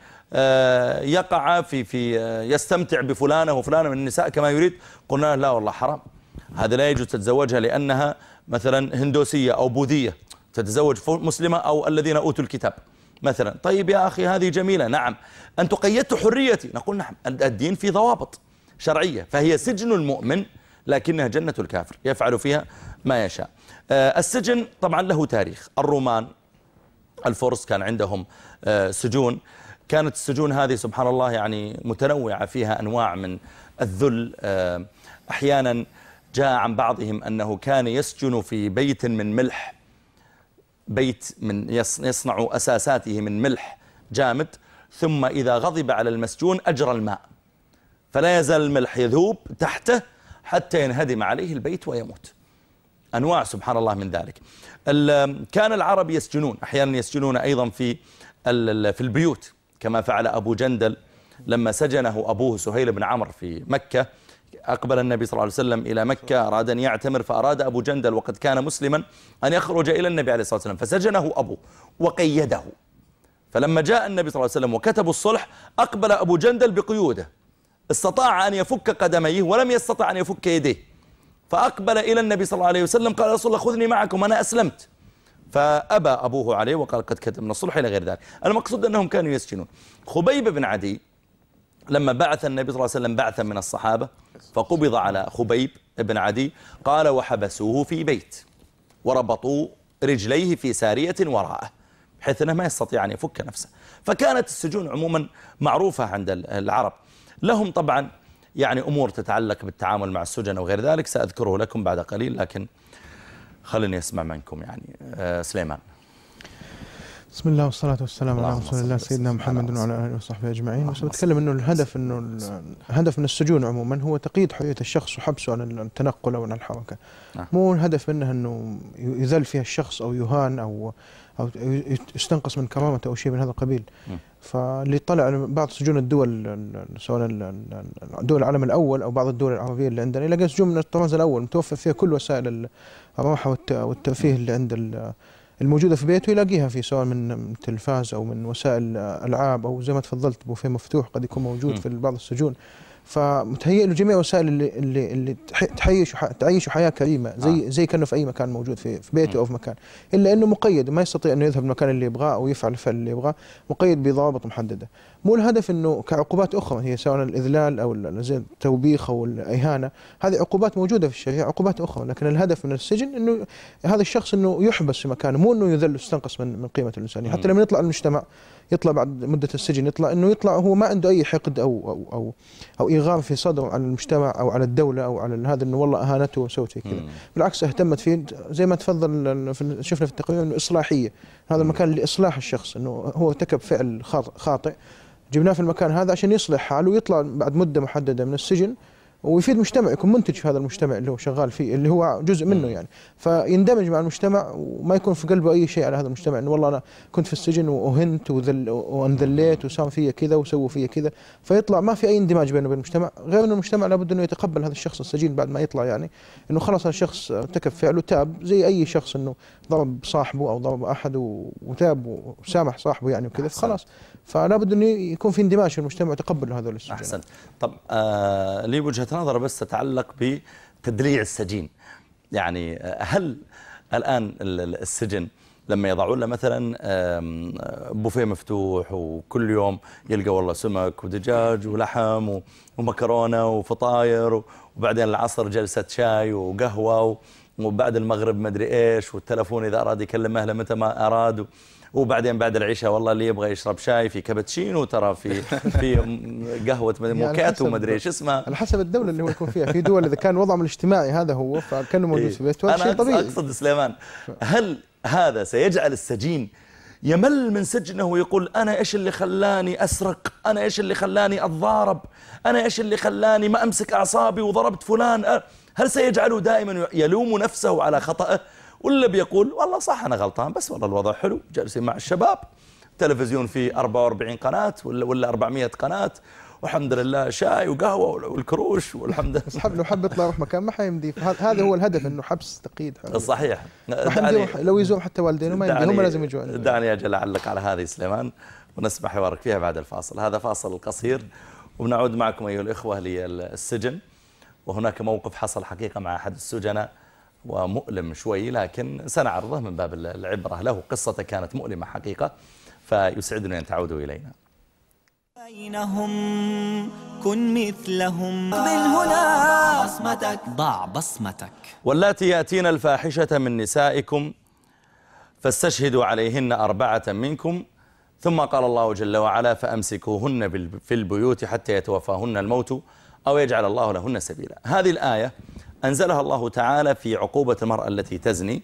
يقع في يستمتع بفلانة وفلانة من النساء كما يريد، قلنا لا والله حرام، هذا لا يجوز تتزوجها لأنها مثلا هندوسية أو بوذية، تتزوج مسلمة أو الذين أوتوا الكتاب مثلا. طيب يا أخي هذه جميلة، نعم أنت قيدت حريتي، نقول نعم الدين في ضوابط شرعية، فهي سجن المؤمن لكنها جنة الكافر يفعل فيها ما يشاء. السجن طبعا له تاريخ. الرومان الفرس كان عندهم سجون، كانت السجون هذه سبحان الله يعني متنوعة، فيها أنواع من الذل. أحيانا جاء عن بعضهم أنه كان يسجن في بيت من ملح، بيت من يصنع أساساته من ملح جامد، ثم إذا غضب على المسجون أجرى الماء، فلا يزال الملح يذوب تحته حتى ينهدم عليه البيت ويموت. أنواع سبحان الله من ذلك. كان العرب يسجنون، أحيانا يسجنون أيضا في البيوت، كما فعل أبو جندل لما سجنه أبوه سهيل بن عمرو في مكة. أقبل النبي صلى الله عليه وسلم إلى مكة، أراد أن يعتمر، فأراد أبو جندل وقد كان مسلما أن يخرج إلى النبي عليه الصلاة والسلام، فسجنه أبوه وقيده. فلما جاء النبي صلى الله عليه وسلم وكتبوا الصلح، أقبل أبو جندل بقيوده، استطاع أن يفك قدميه ولم يستطع أن يفك يديه، فأقبل إلى النبي صلى الله عليه وسلم قال: يا رسول الله خذني معكم أنا أسلمت. فأبى أبوه عليه وقال: قد كتبنا الصلح إلى غير ذلك. المقصود أنهم كانوا يسجنون. خبيب بن عدي لما بعث النبي صلى الله عليه وسلم بعثا من الصحابة فقبض على خبيب بن عدي، قال: وحبسوه في بيت وربطوا رجليه في سارية وراءه بحيث أنه ما يستطيع أن يفك نفسه. فكانت السجون عموما معروفة عند العرب. لهم طبعا يعني أمور تتعلق بالتعامل مع السجن وغير ذلك سأذكره لكم بعد قليل، لكن خليني أسمع منكم يعني. سليمان. بسم الله والصلاة والسلام على رسول الله سيدنا محمد وعلى آله وصحبه أجمعين. بس بتكلم إنه الهدف من السجون عموما هو تقييد حرية الشخص وحبسه عن التنقل أو عن الحركة. مو الهدف منها إنه يذل فيها الشخص أو يهان أو يستنقص من كرامته أو شيء من هذا القبيل. فاللي طلع على بعض سجون الدول سواء دول العالم الأول أو بعض الدول العربية اللي عندنا يلاقي سجون من الطراز الأول متوفر فيها كل وسائل الراحة والترفيه اللي عند الموجودة في بيته، يلاقيها في سواء من تلفاز أو من وسائل ألعاب أو زي ما تفضلت بوفيه مفتوح قد يكون موجود في بعض السجون. فمتهيئ له جميع وسائل اللي تعيش حياة كريمة زي كأنه في أي مكان موجود في بيته أو في مكان، إلا أنه مقيد وما يستطيع أنه يذهب المكان اللي يبغاه أو يفعل الفعل اللي يبغاه، مقيد بضوابط محددة. مو الهدف أنه كعقوبات أخرى هي سواء الإذلال أو زي التوبيخ أو الإهانة، هذه عقوبات موجودة في الشريعة، عقوبات أخرى، لكن الهدف من السجن أنه هذا الشخص أنه يحبس في مكانه، مو أنه يذل ويستنقص من قيمة الإنسانية. حتى لما يطلع المجتمع، يطلع بعد مدة السجن، يطلع هو ما عنده أي حقد أو إيغام في صدره على المجتمع أو على الدولة أو على هذا إنه والله أهانته وسوت كذا. بالعكس اهتمت فيه زي ما تفضل شفنا في التقرير إنه إصلاحية، هذا المكان لإصلاح الشخص، إنه هو ارتكب فعل خاطئ، جبناه في المكان هذا عشان يصلح حاله ويطلع بعد مدة محددة من السجن ويفيد مجتمع، يكون منتج في هذا المجتمع اللي هو شغال فيه، اللي هو جزء منه يعني، فيندمج مع المجتمع وما يكون في قلبه أي شيء على هذا المجتمع، إنه والله أنا كنت في السجن وأهنت وانذليت وصار فيا كذا وسووا فيا كذا، فيطلع ما في أي اندماج بينه وبين المجتمع، غير إنه المجتمع لابد إنه يتقبل هذا الشخص السجين بعد ما يطلع، يعني إنه خلاص هذا الشخص ارتكب فعله تاب، زي أي شخص إنه ضرب صاحبه أو ضرب أحد وتاب وسامح صاحبه يعني وكذا، خلاص فلا بد انه يكون في اندماج في المجتمع وتقبل هذول السجين. احسن. طب لي وجهة نظر بس تتعلق بتدليع السجين، يعني هل الآن السجن لما يضعون له مثلا بوفيه مفتوح وكل يوم يلقى والله سمك ودجاج ولحم ومكرونة وفطاير، وبعدين العصر جلسة شاي وقهوة، وبعد المغرب مدري ايش، والتلفون اذا اراد يكلم اهله متى ما اراد، وبعدين بعد العشاء والله اللي يبغى يشرب شاي في كابتشينو، ترى في قهوة موكاتو ومدري ايش اسمها، على حسب الدولة اللي هو يكون فيها. في دول إذا كان وضعهم الاجتماعي هذا هو فكانه موجود في بيته، هذا شيء طبيعي. أنا أقصد سليمان، هل هذا سيجعل السجين يمل من سجنه ويقول أنا إيش اللي خلاني أسرق، أنا إيش اللي خلاني أتضارب، أنا إيش اللي خلاني ما أمسك أعصابي وضربت فلان؟ هل سيجعله دائما يلوم نفسه على خطأه، ولا بيقول والله صح أنا غلطان بس والله الوضع حلو، جالسين مع الشباب، تلفزيون فيه 44 قناة ولا 400 قناة، والحمد لله شاي وقهوة والكروش والحمد لله. صاحب لو حب يطلع يروح مكان ما حيمدي، هذا هو الهدف، انه حبس تقييد. صحيح. لو يزور حتى والدينه ما يمدي، هم لازم يجوا. دعني أجل أعلق على هذه سليمان ونسمع حوارك فيها بعد الفاصل. هذا فاصل قصير وبنعود معكم أيها الإخوة للسجن. وهناك موقف حصل حقيقة مع أحد السجناء ومؤلم شوي، لكن سنعرضه من باب العبرة له، قصته كانت مؤلمة حقيقة، فيسعدني أن تعودوا إلينا. بينهم كن مثلهم، اقبل هنا بصمتك، ضع بصمتك. واللاتي يأتين الفاحشة من نسائكم فاستشهدوا عليهن 4 منكم، ثم قال الله جل وعلا فأمسكوهن في البيوت حتى يتوفاهن الموت أو يجعل الله لهن سبيلا. هذه الآية أنزلها الله تعالى في عقوبة المرأة التي تزني،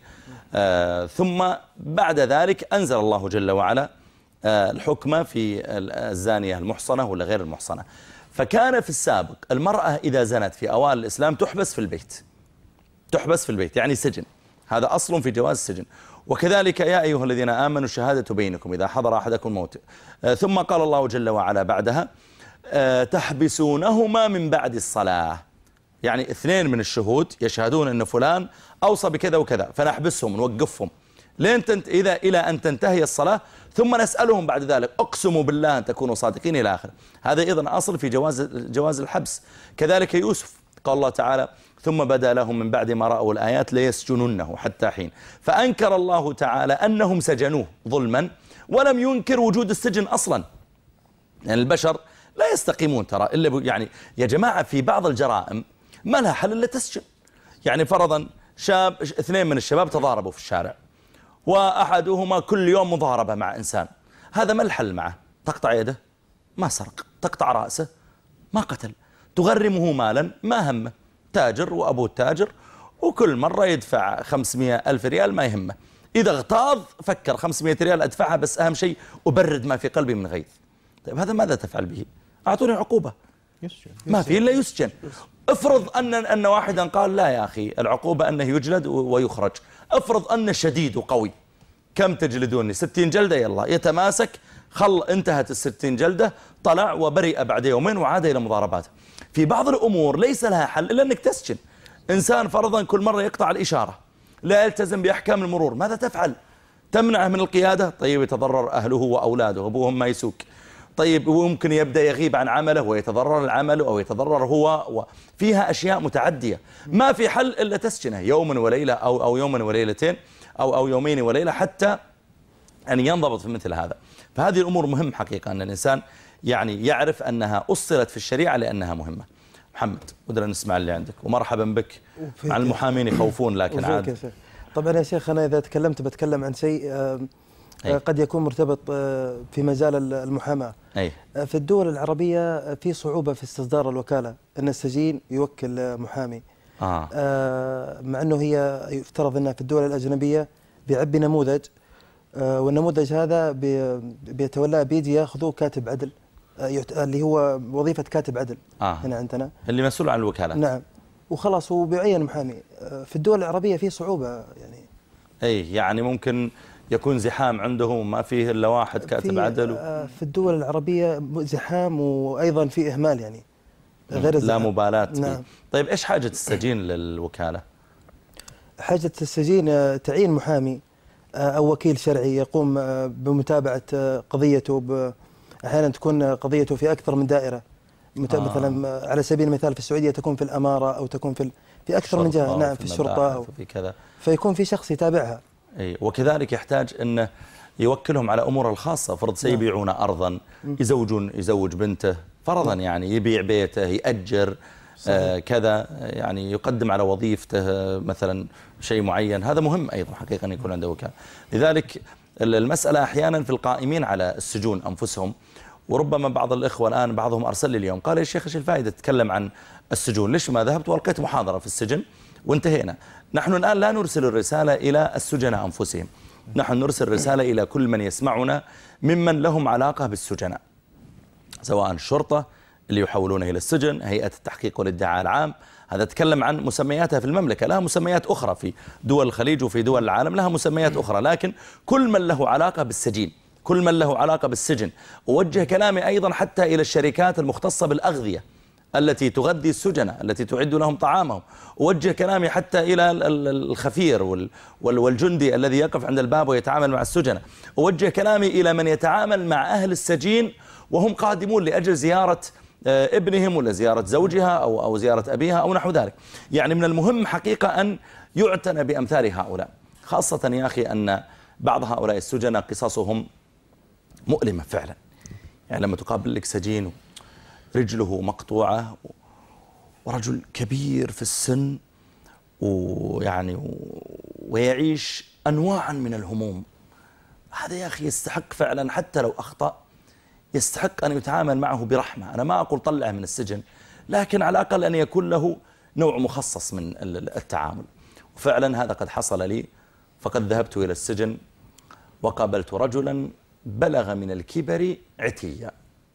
ثم بعد ذلك أنزل الله جل وعلا الحكم في الزانية المحصنة ولا غير المحصنة. فكان في السابق المرأة إذا زنت في أوائل الإسلام تحبس في البيت، تحبس في البيت يعني سجن، هذا أصل في جواز السجن. وكذلك يا أيها الذين آمنوا شهادة بينكم إذا حضر أحدكم الموت. ثم قال الله جل وعلا بعدها تحبسونهما من بعد الصلاة، يعني اثنين من الشهود يشهدون أن فلان أوصى بكذا وكذا، فنحبسهم نوقفهم لين إلى أن تنتهي الصلاة، ثم نسألهم بعد ذلك أقسموا بالله أن تكونوا صادقين إلى آخره. هذا أيضا أصل في جواز الحبس. كذلك يوسف قال الله تعالى ثم بدا لهم من بعد ما رأوا الآيات ليسجننه حتى حين، فأنكر الله تعالى أنهم سجنوه ظلما ولم ينكر وجود السجن أصلا. يعني البشر لا يستقيمون ترى إلا يعني يا جماعة في بعض الجرائم ما لها حل إلا تسجن. يعني فرضا اثنين من الشباب تضاربوا في الشارع، وأحدهما كل يوم مضاربة مع إنسان، هذا ما الحل معه؟ تقطع يده؟ ما سرق. تقطع رأسه؟ ما قتل. تغرمه مالا؟ ما همه، تاجر وأبوه التاجر وكل مرة يدفع 500,000 ريال ما يهمه. إذا اغتاظ فكر 500 ريال أدفعها، بس أهم شيء أبرد ما في قلبي من غيظ. طيب هذا ماذا تفعل به؟ أعطوني عقوبة. ما في إلا يسجن. افرض أن واحدا قال لا يا أخي العقوبة أنه يجلد ويخرج. افرض أنه شديد وقوي، كم تجلدوني؟ 60 جلدة، يلا يتماسك، انتهت 60 جلدة، طلع وبرئ بعد يومين وعاد إلى مضارباته. في بعض الأمور ليس لها حل إلا أنك تسجن. إنسان فرضا كل مرة يقطع الإشارة، لا يلتزم بأحكام المرور، ماذا تفعل؟ تمنعه من القيادة؟ طيب يتضرر أهله وأولاده، أبوهم ما يسوق. طيب وممكن يبدأ يغيب عن عمله ويتضرر العمل أو يتضرر هو فيها أشياء متعدية. ما في حل إلا تسجنه يوما وليلة أو يوما وليلتين أو يومين وليلة حتى أن ينضبط في مثل هذا. فهذه الأمور مهم حقيقة أن الإنسان يعني يعرف أنها أصلت في الشريعة لأنها مهمة. محمد ودنا نسمع اللي عندك، ومرحبا بك. عن المحامين يخوفون لكن عاد. طبعا يا شيخ أنا إذا تكلمت بتكلم عن شيء قد يكون مرتبط في مجال المحاماة. في الدول العربية في صعوبة في استصدار الوكالة، أن السجين يوكل محامي. مع أنه هي يفترض أنها في الدول الأجنبية بيعبي نموذج، والنموذج هذا بيتولاه بيجي ياخذوه كاتب عدل، اللي هو وظيفة كاتب عدل هنا عندنا، اللي مسؤول عن الوكالات. نعم، وخلاص هو بيعين محامي. في الدول العربية في صعوبة يعني. يعني ممكن يكون زحام عندهم ما فيه إلا واحد كاتب عدل. في الدول العربية زحام وأيضا في إهمال يعني غير لا مبالاة. نعم. طيب إيش حاجة السجين للوكالة؟ حاجة السجين تعيين محامي أو وكيل شرعي يقوم بمتابعة قضيته. أحيانا تكون قضيته في أكثر من دائرة، مثلا على سبيل المثال في السعودية تكون في الأمارة أو تكون في أكثر من جهة. نعم، في الشرطة أو في كذا، فيكون في شخص يتابعها. وكذلك يحتاج أنه يوكلهم على أمور الخاصة. فرض سيبيعون أرضا، يزوج بنته فرضا، يعني يبيع بيته، يأجر كذا، يعني يقدم على وظيفته مثلا شيء معين. هذا مهم أيضا حقيقة أن يكون عنده وكالة. لذلك المسألة أحيانا في القائمين على السجون أنفسهم. وربما بعض الإخوة الآن بعضهم أرسل لي اليوم قال يا شيخ إيش الفائدة تتكلم عن السجون؟ ليش ما ذهبت وألقيت محاضرة في السجن وانتهينا؟ نحن الآن لا نرسل الرسالة إلى السجناء أنفسهم، نحن نرسل رسالة إلى كل من يسمعنا ممن لهم علاقة بالسجناء، سواء الشرطة اللي يحولونه إلى السجن، هيئة التحقيق والادعاء العام. هذا تكلم عن مسمياتها في المملكة، لها مسميات أخرى في دول الخليج وفي دول العالم لها مسميات أخرى، لكن كل من له علاقة بالسجين، كل من له علاقة بالسجن. أوجه كلامي أيضا حتى إلى الشركات المختصة بالأغذية التي تغذي السجناء، التي تعد لهم طعامهم. أوجه كلامي حتى إلى الخفير والجندي الذي يقف عند الباب ويتعامل مع السجناء. أوجه كلامي إلى من يتعامل مع أهل السجين وهم قادمون لأجل زيارة ابنهم ولا زيارة زوجها أو زيارة أبيها أو نحو ذلك. يعني من المهم حقيقة أن يعتنى بأمثال هؤلاء، خاصة يا أخي أن بعض هؤلاء السجناء قصصهم مؤلمة فعلا. يعني لما تقابل لك سجين رجله مقطوعة ورجل كبير في السن ويعيش أنواعا من الهموم، هذا يا أخي يستحق فعلا حتى لو أخطأ يستحق أن يتعامل معه برحمة. أنا ما أقول طلعه من السجن، لكن على الأقل أن يكون له نوع مخصص من التعامل. وفعلا هذا قد حصل لي، فقد ذهبت إلى السجن وقابلت رجلا بلغ من الكبر عتيا.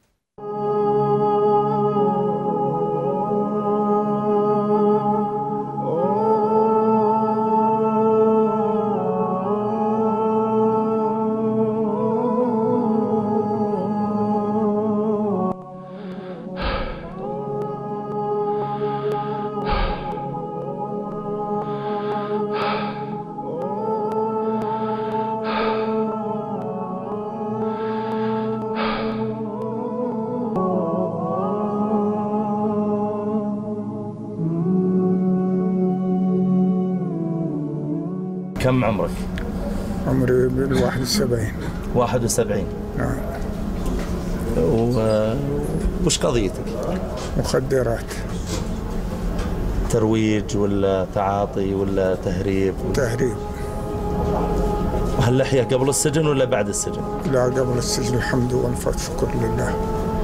كم عمرك؟ عمري بال71. 71. نعم. وش قضيتك؟ مخدرات. ترويج ولا تعاطي ولا تهريب؟ تهريب. وهاللحية قبل السجن ولا بعد السجن؟ لا قبل السجن الحمد والشكر لله.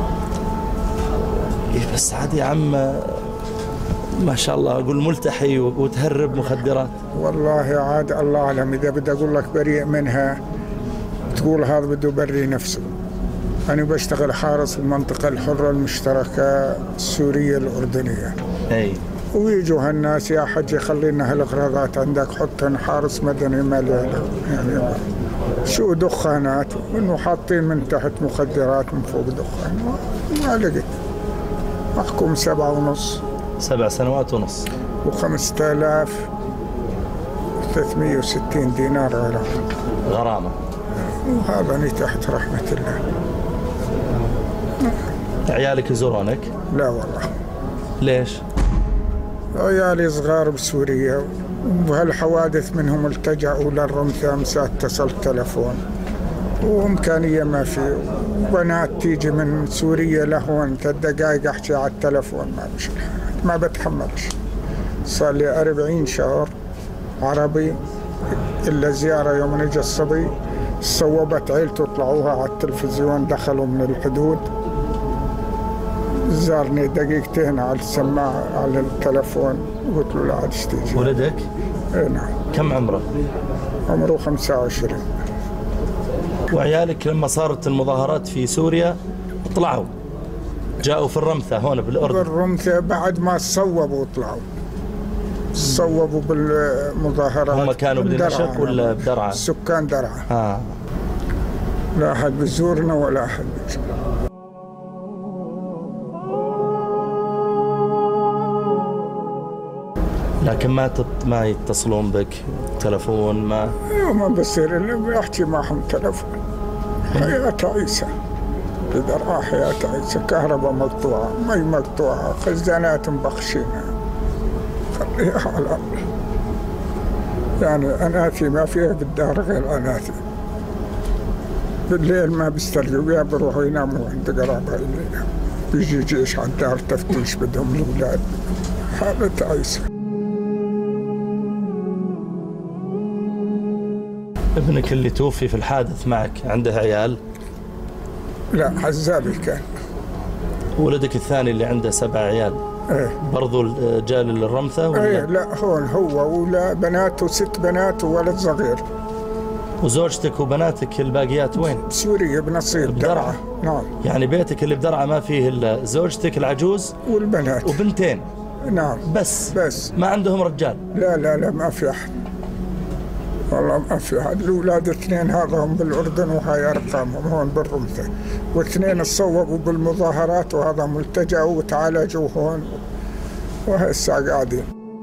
إيه بس عاد يا عم ما شاء الله أقول ملتحي وتهرب مخدرات. والله عاد الله أعلم، إذا بدي أقول لك بريء منها تقول هذا بده يبري نفسه. أنا بشتغل حارس بالمنطقة الحرة المشتركة السورية الأردنية. أي. ويجوا هالناس يا حجي خلينا هالإغراضات عندك حطن حارس مدني مالي يعني شو دخانات إنه حاطين من تحت مخدرات من فوق دخان. ما لقيت. محكوم 7.5. 7 سنوات ونص. و5360 دينار غرامة. وهذا أنا تحت رحمة الله. عيالك يزورونك؟ لا والله. ليش؟ عيالي صغار بسوريا وهالحوادث منهم التجأوا للرمثة، مسات اتصل تلفون وإمكانية ما في. بنات تيجي من سوريا لهون 3 دقائق أحكي على التلفون ما بشي ما بتحملش. صار لي 40 شهر عربي إلا زيارة يوم نجى الصبي صوبت عيلته طلعوها على التلفزيون دخلوا من الحدود. زارني دقيقتين على السماعة على التلفون قلت له لا عاد تيجي. ولدك؟ اي نعم. كم عمره؟ عمره 25. وعيالك لما صارت المظاهرات في سوريا طلعوا جاءوا في الرمثة هون بالأردن؟ بالرمثة بعد ما صوبوا طلعوا. صوبوا بالمظاهرات. هم كانوا بدمشق ولا بدرعا؟ سكان درعا. لا أحد بزورنا ولا أحد بزورنا. لكن ما يتصلون بك تلفون؟ ما بصير إلا بحكي معهم تلفون. حياة عيسى بدرعا، حياة عيسى. كهرباء مقطوعة، مي مقطوعة، خزانات مبخشينها. خليها على الله. يعني أناثي ما فيها بالدار غير أناثي. بالليل ما بيسترجوا بيها بروحوا يناموا عند قرابة الليل. بيجي جيش على الدار تفتيش بدهم الأولاد. حالة عيسى. ابنك اللي توفي في الحادث معك عنده عيال؟ لا عزابي كان. ولدك الثاني اللي عنده 7 عيال؟ ايه برضو جاء للرمثة ولا؟ ايه لا هون هو ولا بناته 6 بنات وولد صغير. وزوجتك وبناتك الباقيات وين؟ بسوريا بنصير بدرعا. نعم. يعني بيتك اللي بدرعا ما فيه الا زوجتك العجوز والبنات وبنتين؟ نعم. بس ما عندهم رجال؟ لا ما في احد والله، ما في احد. الاولاد 2 هذا هم بالاردن وهاي ارقامهم هون بالرمثة، و2 صوبوا بالمظاهرات وهذا ملتجأوا وتعالجوا هون وهسه قاعدين.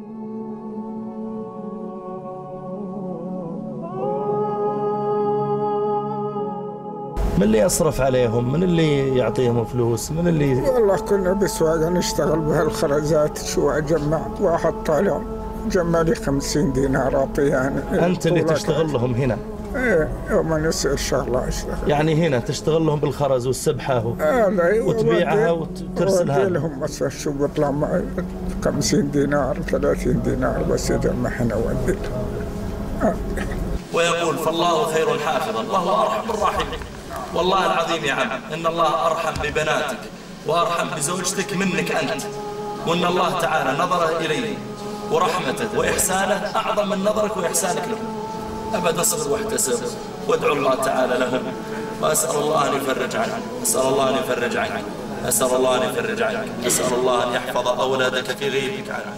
من اللي يصرف عليهم؟ من اللي يعطيهم فلوس؟ من اللي؟ والله كنا بسواقة نشتغل بهالخرزات. شو أجمع واحد طالع جمع لي 50 دينار أعطيها. أنت اللي تشتغل لهم هنا؟ إيه يوم نسأل شغلة أشتغل. يعني هنا تشتغل لهم بالخرز والسبحة وتبيعها وترسلها لهم. مثلا شو بيطلع معي 50 دينار 30 دينار بس يجمع هنا وأدي. ويقول فالله خير حافظا وهو أرحم الراحمين. والله العظيم يا عم إن الله أرحم ببناتك وأرحم بزوجتك منك أنت. وأن الله تعالى نظره إليه ورحمته وإحسانه أعظم من نظرك وإحسانك له. أبدا اصبر واحتسب وادعو الله تعالى لهم، وأسأل الله أن يفرج عنك، أسأل الله أن يفرج عنك، أسأل الله أن يفرج عنك، أسأل الله أن يحفظ أولادك في غيبك عنك.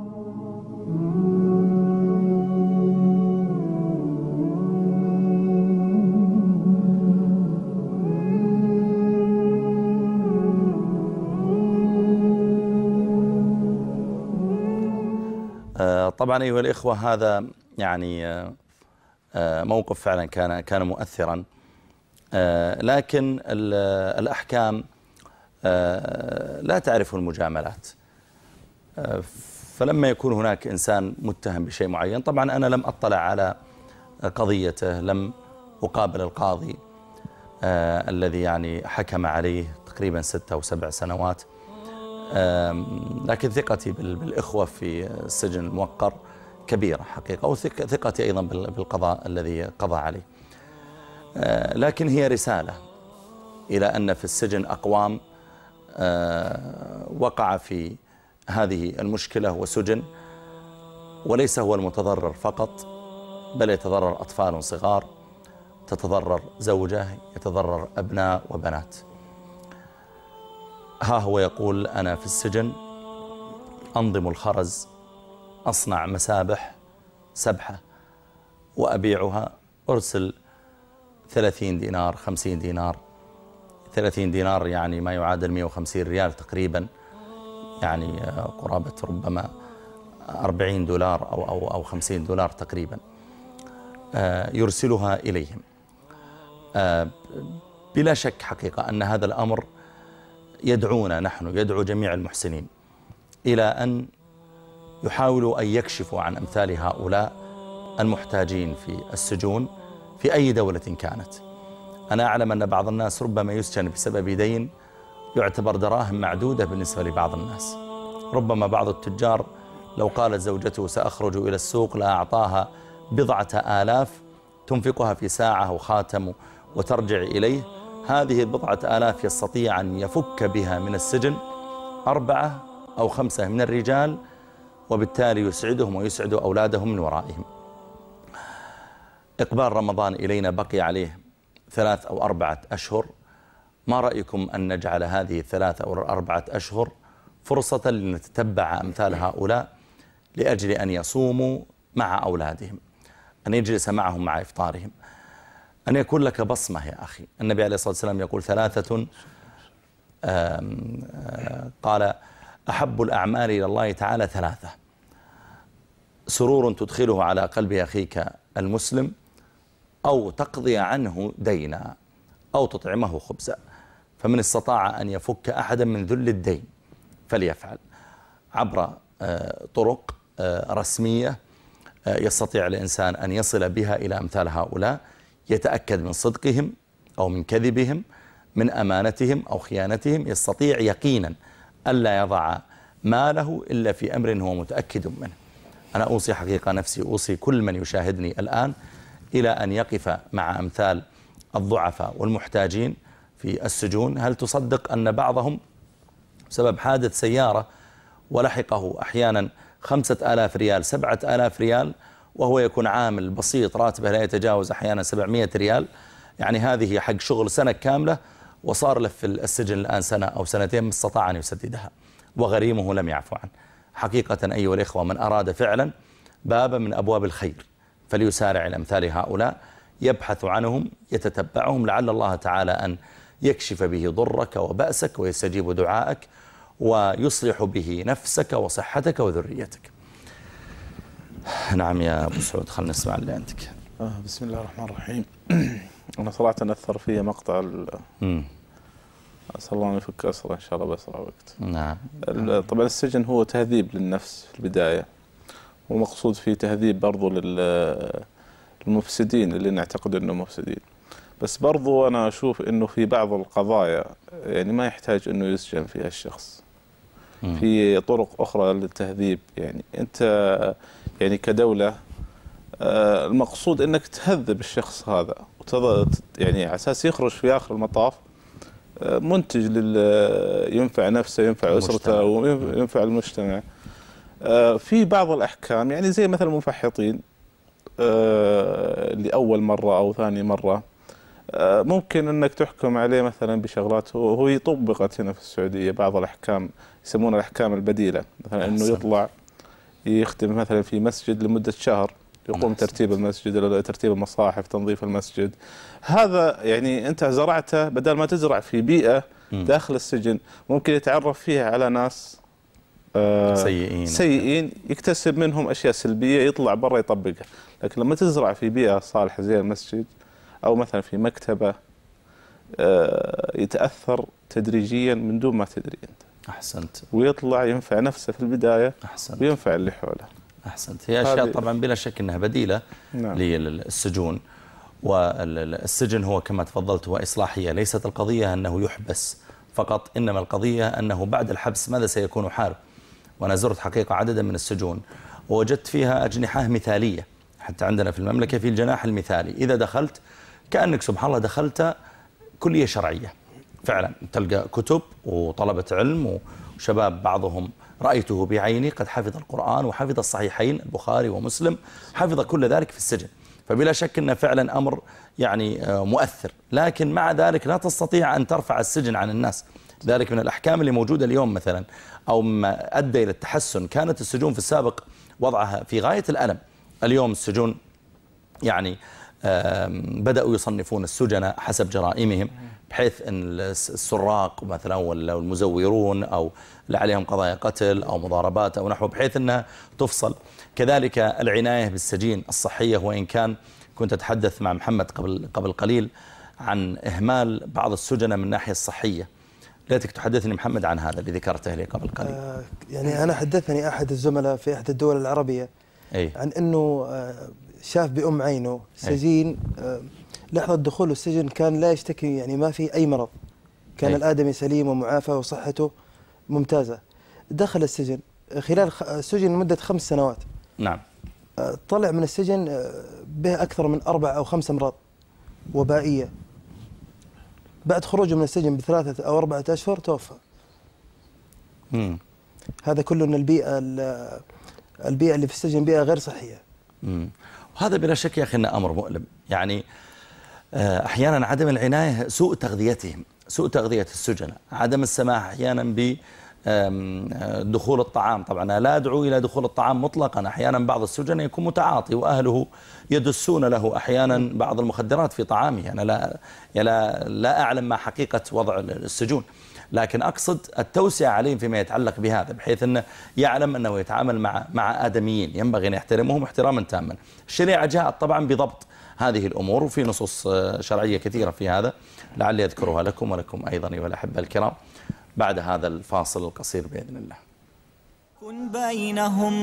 طبعا أيها الإخوة، هذا يعني موقف فعلا كان مؤثرا، لكن الأحكام لا تعرف المجاملات. فلما يكون هناك إنسان متهم بشيء معين، طبعا أنا لم أطلع على قضيته، لم أقابل القاضي الذي يعني حكم عليه تقريبا 6 أو 7 سنوات، لكن ثقتي بالإخوة في السجن الموقر كبيرة حقيقة، وثقتي أيضا بالقضاء الذي قضى عليه. لكن هي رسالة إلى أن في السجن أقوام وقع في هذه المشكلة وسجن، وليس هو المتضرر فقط، بل يتضرر أطفال صغار، تتضرر زوجة، يتضرر أبناء وبنات. ها هو يقول: أنا في السجن أنظم الخرز، أصنع مسابح سبحة وأبيعها، أرسل 30 دينار 50 دينار، 30 دينار يعني ما يعادل 150 ريال تقريبا، يعني قرابة ربما 40 دولار أو 50 دولار تقريبا، يرسلها إليهم. بلا شك حقيقة أن هذا الأمر يدعونا نحن، يدعو جميع المحسنين إلى أن يحاولوا أن يكشفوا عن أمثال هؤلاء المحتاجين في السجون في أي دولة كانت. أنا أعلم أن بعض الناس ربما يسجن بسبب دين يعتبر دراهم معدودة بالنسبة لبعض الناس. ربما بعض التجار لو قالت زوجته سأخرج إلى السوق لا أعطاها 10,000 تنفقها في ساعة وخاتم وترجع إليه، هذه 10,000 يستطيع أن يفك بها من السجن 4 أو 5 من الرجال، وبالتالي يسعدهم ويسعد أولادهم من ورائهم. إقبال رمضان إلينا بقي عليه 3 أو 4 أشهر. ما رأيكم أن نجعل هذه 3 أو 4 أشهر فرصة لنتتبع أمثال هؤلاء لأجل أن يصوموا مع أولادهم، أن يجلس معهم مع إفطارهم، أن يكون لك بصمة يا أخي. النبي عليه الصلاة والسلام يقول 3 قال: أحب الأعمال إلى الله تعالى 3: سرور تدخله على قلب أخيك المسلم، أو تقضي عنه دينا، أو تطعمه خبزا. فمن استطاع أن يفك أحدا من ذل الدين فليفعل عبر طرق رسمية يستطيع الإنسان أن يصل بها إلى أمثال هؤلاء، يتأكد من صدقهم أو من كذبهم، من أمانتهم أو خيانتهم، يستطيع يقينا ألا يضع ماله إلا في أمر هو متأكد منه. أنا أوصي حقيقة نفسي، أوصي كل من يشاهدني الآن إلى أن يقف مع أمثال الضعفاء والمحتاجين في السجون. هل تصدق أن بعضهم بسبب حادث سيارة ولحقه أحيانا 5,000 ريال 7,000 ريال، وهو يكون عامل بسيط راتبه لا يتجاوز أحيانا 700 ريال، يعني هذه حق شغل سنة كاملة، وصار له في السجن الآن 1 أو 2 ما استطاع أن يسددها، وغريمه لم يعفو عنه. حقيقة أيها الإخوة، من أراد فعلا بابا من أبواب الخير فليسارع إلى أمثال هؤلاء، يبحث عنهم، يتتبعهم، لعل الله تعالى أن يكشف به ضرك وبأسك ويستجيب دعائك ويصلح به نفسك وصحتك وذريتك. نعم يا أبو سعود، خلنا نسمع اللي عندك. بسم الله الرحمن الرحيم. أنا صراحة أثر في مقطع أسأل الله أن يفك أسره إن شاء الله بأسرع وقت. نعم. طبعا السجن هو تهذيب للنفس في البداية، ومقصود فيه تهذيب برضو للمفسدين اللي نعتقد أنهم مفسدين. بس برضو أنا أشوف أنه في بعض القضايا يعني ما يحتاج أنه يسجن فيها الشخص، في طرق أخرى للتهذيب. يعني أنت يعني كدولة المقصود أنك تهذب الشخص هذا، يعني على أساس يخرج في آخر المطاف منتج ينفع نفسه، ينفع أسرته، وينفع المجتمع. في بعض الأحكام يعني زي مثلا المفحطين لأول مرة أو ثاني مرة، ممكن أنك تحكم عليه مثلا بشغلات هو طبقت هنا في السعودية بعض الأحكام يسمونها الأحكام البديلة، مثلا أنه يطلع يخدم مثلا في مسجد لمدة شهر، يقوم ترتيب المسجد، ترتيب المصاحف، تنظيف المسجد. هذا يعني أنت زرعته بدل ما تزرع في بيئة داخل السجن ممكن يتعرف فيها على ناس سيئين يكتسب منهم أشياء سلبية، يطلع برا يطبقها. لكن لما تزرع في بيئة صالحة زي المسجد أو مثلا في مكتبة يتأثر تدريجيا من دون ما تدري أنت. أحسنت. ويطلع ينفع نفسه في البداية. أحسنت. وينفع اللي حوله. أحسنت. هي أشياء طبعا بلا شك أنها بديلة للسجون، والسجن هو كما تفضلت هو إصلاحية، ليست القضية أنه يحبس فقط، إنما القضية أنه بعد الحبس ماذا سيكون حاله. وأنا زرت حقيقة عددا من السجون ووجدت فيها أجنحة مثالية، حتى عندنا في المملكة في الجناح المثالي، إذا دخلت كأنك سبحان الله دخلت كلية شرعية فعلا، تلقى كتب وطلبة علم وشباب بعضهم رأيته بعيني قد حفظ القرآن وحفظ الصحيحين البخاري ومسلم، حفظ كل ذلك في السجن. فبلا شك أنه فعلا أمر يعني مؤثر، لكن مع ذلك لا تستطيع أن ترفع السجن عن الناس. ذلك من الأحكام اللي موجودة اليوم مثلا أو ما أدى إلى التحسن. كانت السجون في السابق وضعها في غاية الألم، اليوم السجون يعني بدأوا يصنفون السجناء حسب جرائمهم، بحيث أن السراق مثلا ولا المزورون أو اللي عليهم قضايا قتل أو مضاربات أو نحو، بحيث أنها تفصل. كذلك العناية بالسجين الصحية، وإن كان كنت أتحدث مع محمد قبل قليل عن إهمال بعض السجناء من الناحية الصحية، ليتك تحدثني محمد عن هذا اللي ذكرته لي قبل قليل. يعني أنا حدثني أحد الزملاء في إحدى الدول العربية عن أنه شاف بأم عينه سجين لحظة دخوله السجن كان لا يشتكي، يعني ما في أي مرض، كان الآدمي سليم ومعافى وصحته ممتازة. دخل السجن خلال السجن لمدة 5 سنوات. نعم. طلع من السجن به أكثر من 4 أو 5 أمراض وبائية. بعد خروجه من السجن ب3 أو 4 أشهر توفى. هذا كله من البيئة اللي في السجن بيئة غير صحية. وهذا بلا شك يا أخي أنه أمر مؤلم. يعني أحيانا عدم العناية، سوء تغذيتهم، سوء تغذية السجناء، عدم السماح أحيانا بدخول الطعام. طبعا أنا لا أدعو إلى دخول الطعام مطلقا، أحيانا بعض السجناء يكون متعاطي وأهله يدسون له أحيانا بعض المخدرات في طعامه. أنا لا أعلم ما حقيقة وضع السجون، لكن أقصد التوسعة عليهم فيما يتعلق بهذا، بحيث أنه يعلم أنه يتعامل مع آدميين ينبغي أن يحترمهم احتراما تاما. الشريعة جاءت طبعا بضبط هذه الأمور، وفي نصوص شرعية كثيرة في هذا، لعلي أذكرها لكم ولكم أيضا أيها الأحبة الكرام بعد هذا الفاصل القصير بإذن الله. كن بينهم،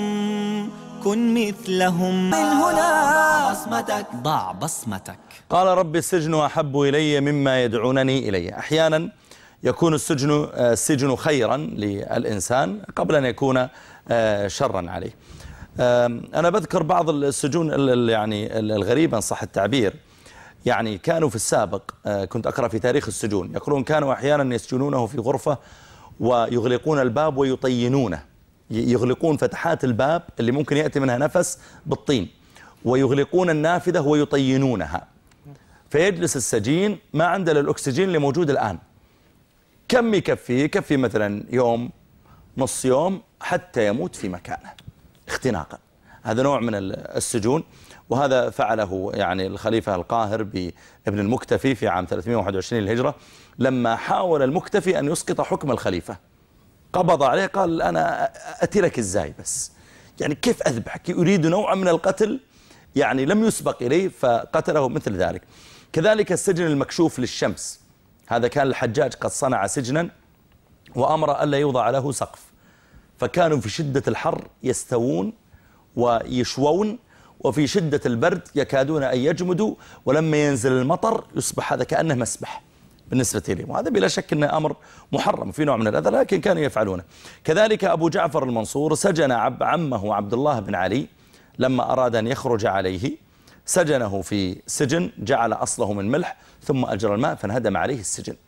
كن مثلهم، من بصمتك، ضع بصمتك. قال رب السجن أحب إلي مما يدعونني إليه. أحيانا يكون السجن خيرا للإنسان قبل أن يكون شرا عليه. أنا بذكر بعض السجون يعني الغريبة إن صح التعبير، يعني كانوا في السابق كنت أقرأ في تاريخ السجون يقولون كانوا أحيانا يسجنونه في غرفة ويغلقون الباب ويطينونه، يغلقون فتحات الباب اللي ممكن يأتي منها نفس بالطين، ويغلقون النافذة ويطينونها، فيجلس السجين ما عنده الأكسجين اللي موجود الآن. كم يكفي مثلا يوم، نص يوم، حتى يموت في مكانه اختناقا. هذا نوع من السجون، وهذا فعله يعني الخليفة القاهر بابن المكتفي في عام 321 للهجرة، لما حاول المكتفي أن يسقط حكم الخليفة قبض عليه، قال أنا أترك إزاي بس، يعني كيف أذبحك، يريد نوع من القتل يعني لم يسبق إليه، فقتله مثل ذلك. كذلك السجن المكشوف للشمس، هذا كان الحجاج قد صنع سجنا وأمر ألا يوضع له سقف، فكانوا في شدة الحر يستوون ويشوون، وفي شدة البرد يكادون أن يجمدوا، ولما ينزل المطر يصبح هذا كأنه مسبح بالنسبة لهم، وهذا بلا شك أنه أمر محرم في نوع من الأذى، لكن كانوا يفعلونه. كذلك أبو جعفر المنصور سجن عمه عبد الله بن علي لما أراد أن يخرج عليه، سجنه في سجن جعل أصله من ملح ثم أجرى الماء فانهدم عليه السجن.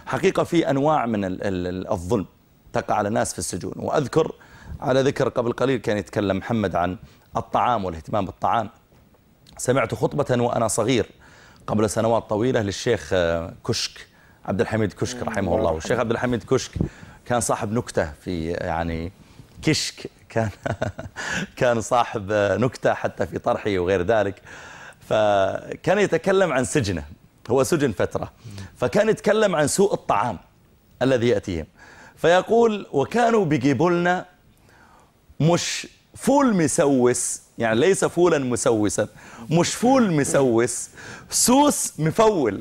حقيقة في أنواع من الظلم تقع على الناس في السجون. وأذكر على ذكر قبل قليل كان يتكلم محمد عن الطعام والاهتمام بالطعام. سمعت خطبة وأنا صغير قبل سنوات طويلة للشيخ كشك، عبد الحميد كشك رحمه الله. والشيخ عبد الحميد كشك كان صاحب نكتة في يعني كشك، كان صاحب نكتة حتى في طرحه وغير ذلك. فكان يتكلم عن سجنه، هو سجن فترة، فكان يتكلم عن سوء الطعام الذي يأتيهم. فيقول وكانوا بيجيبوا لنا مش فول مسوس، يعني ليس فولا مسوسا، مش فول مسوس، سوس مفول.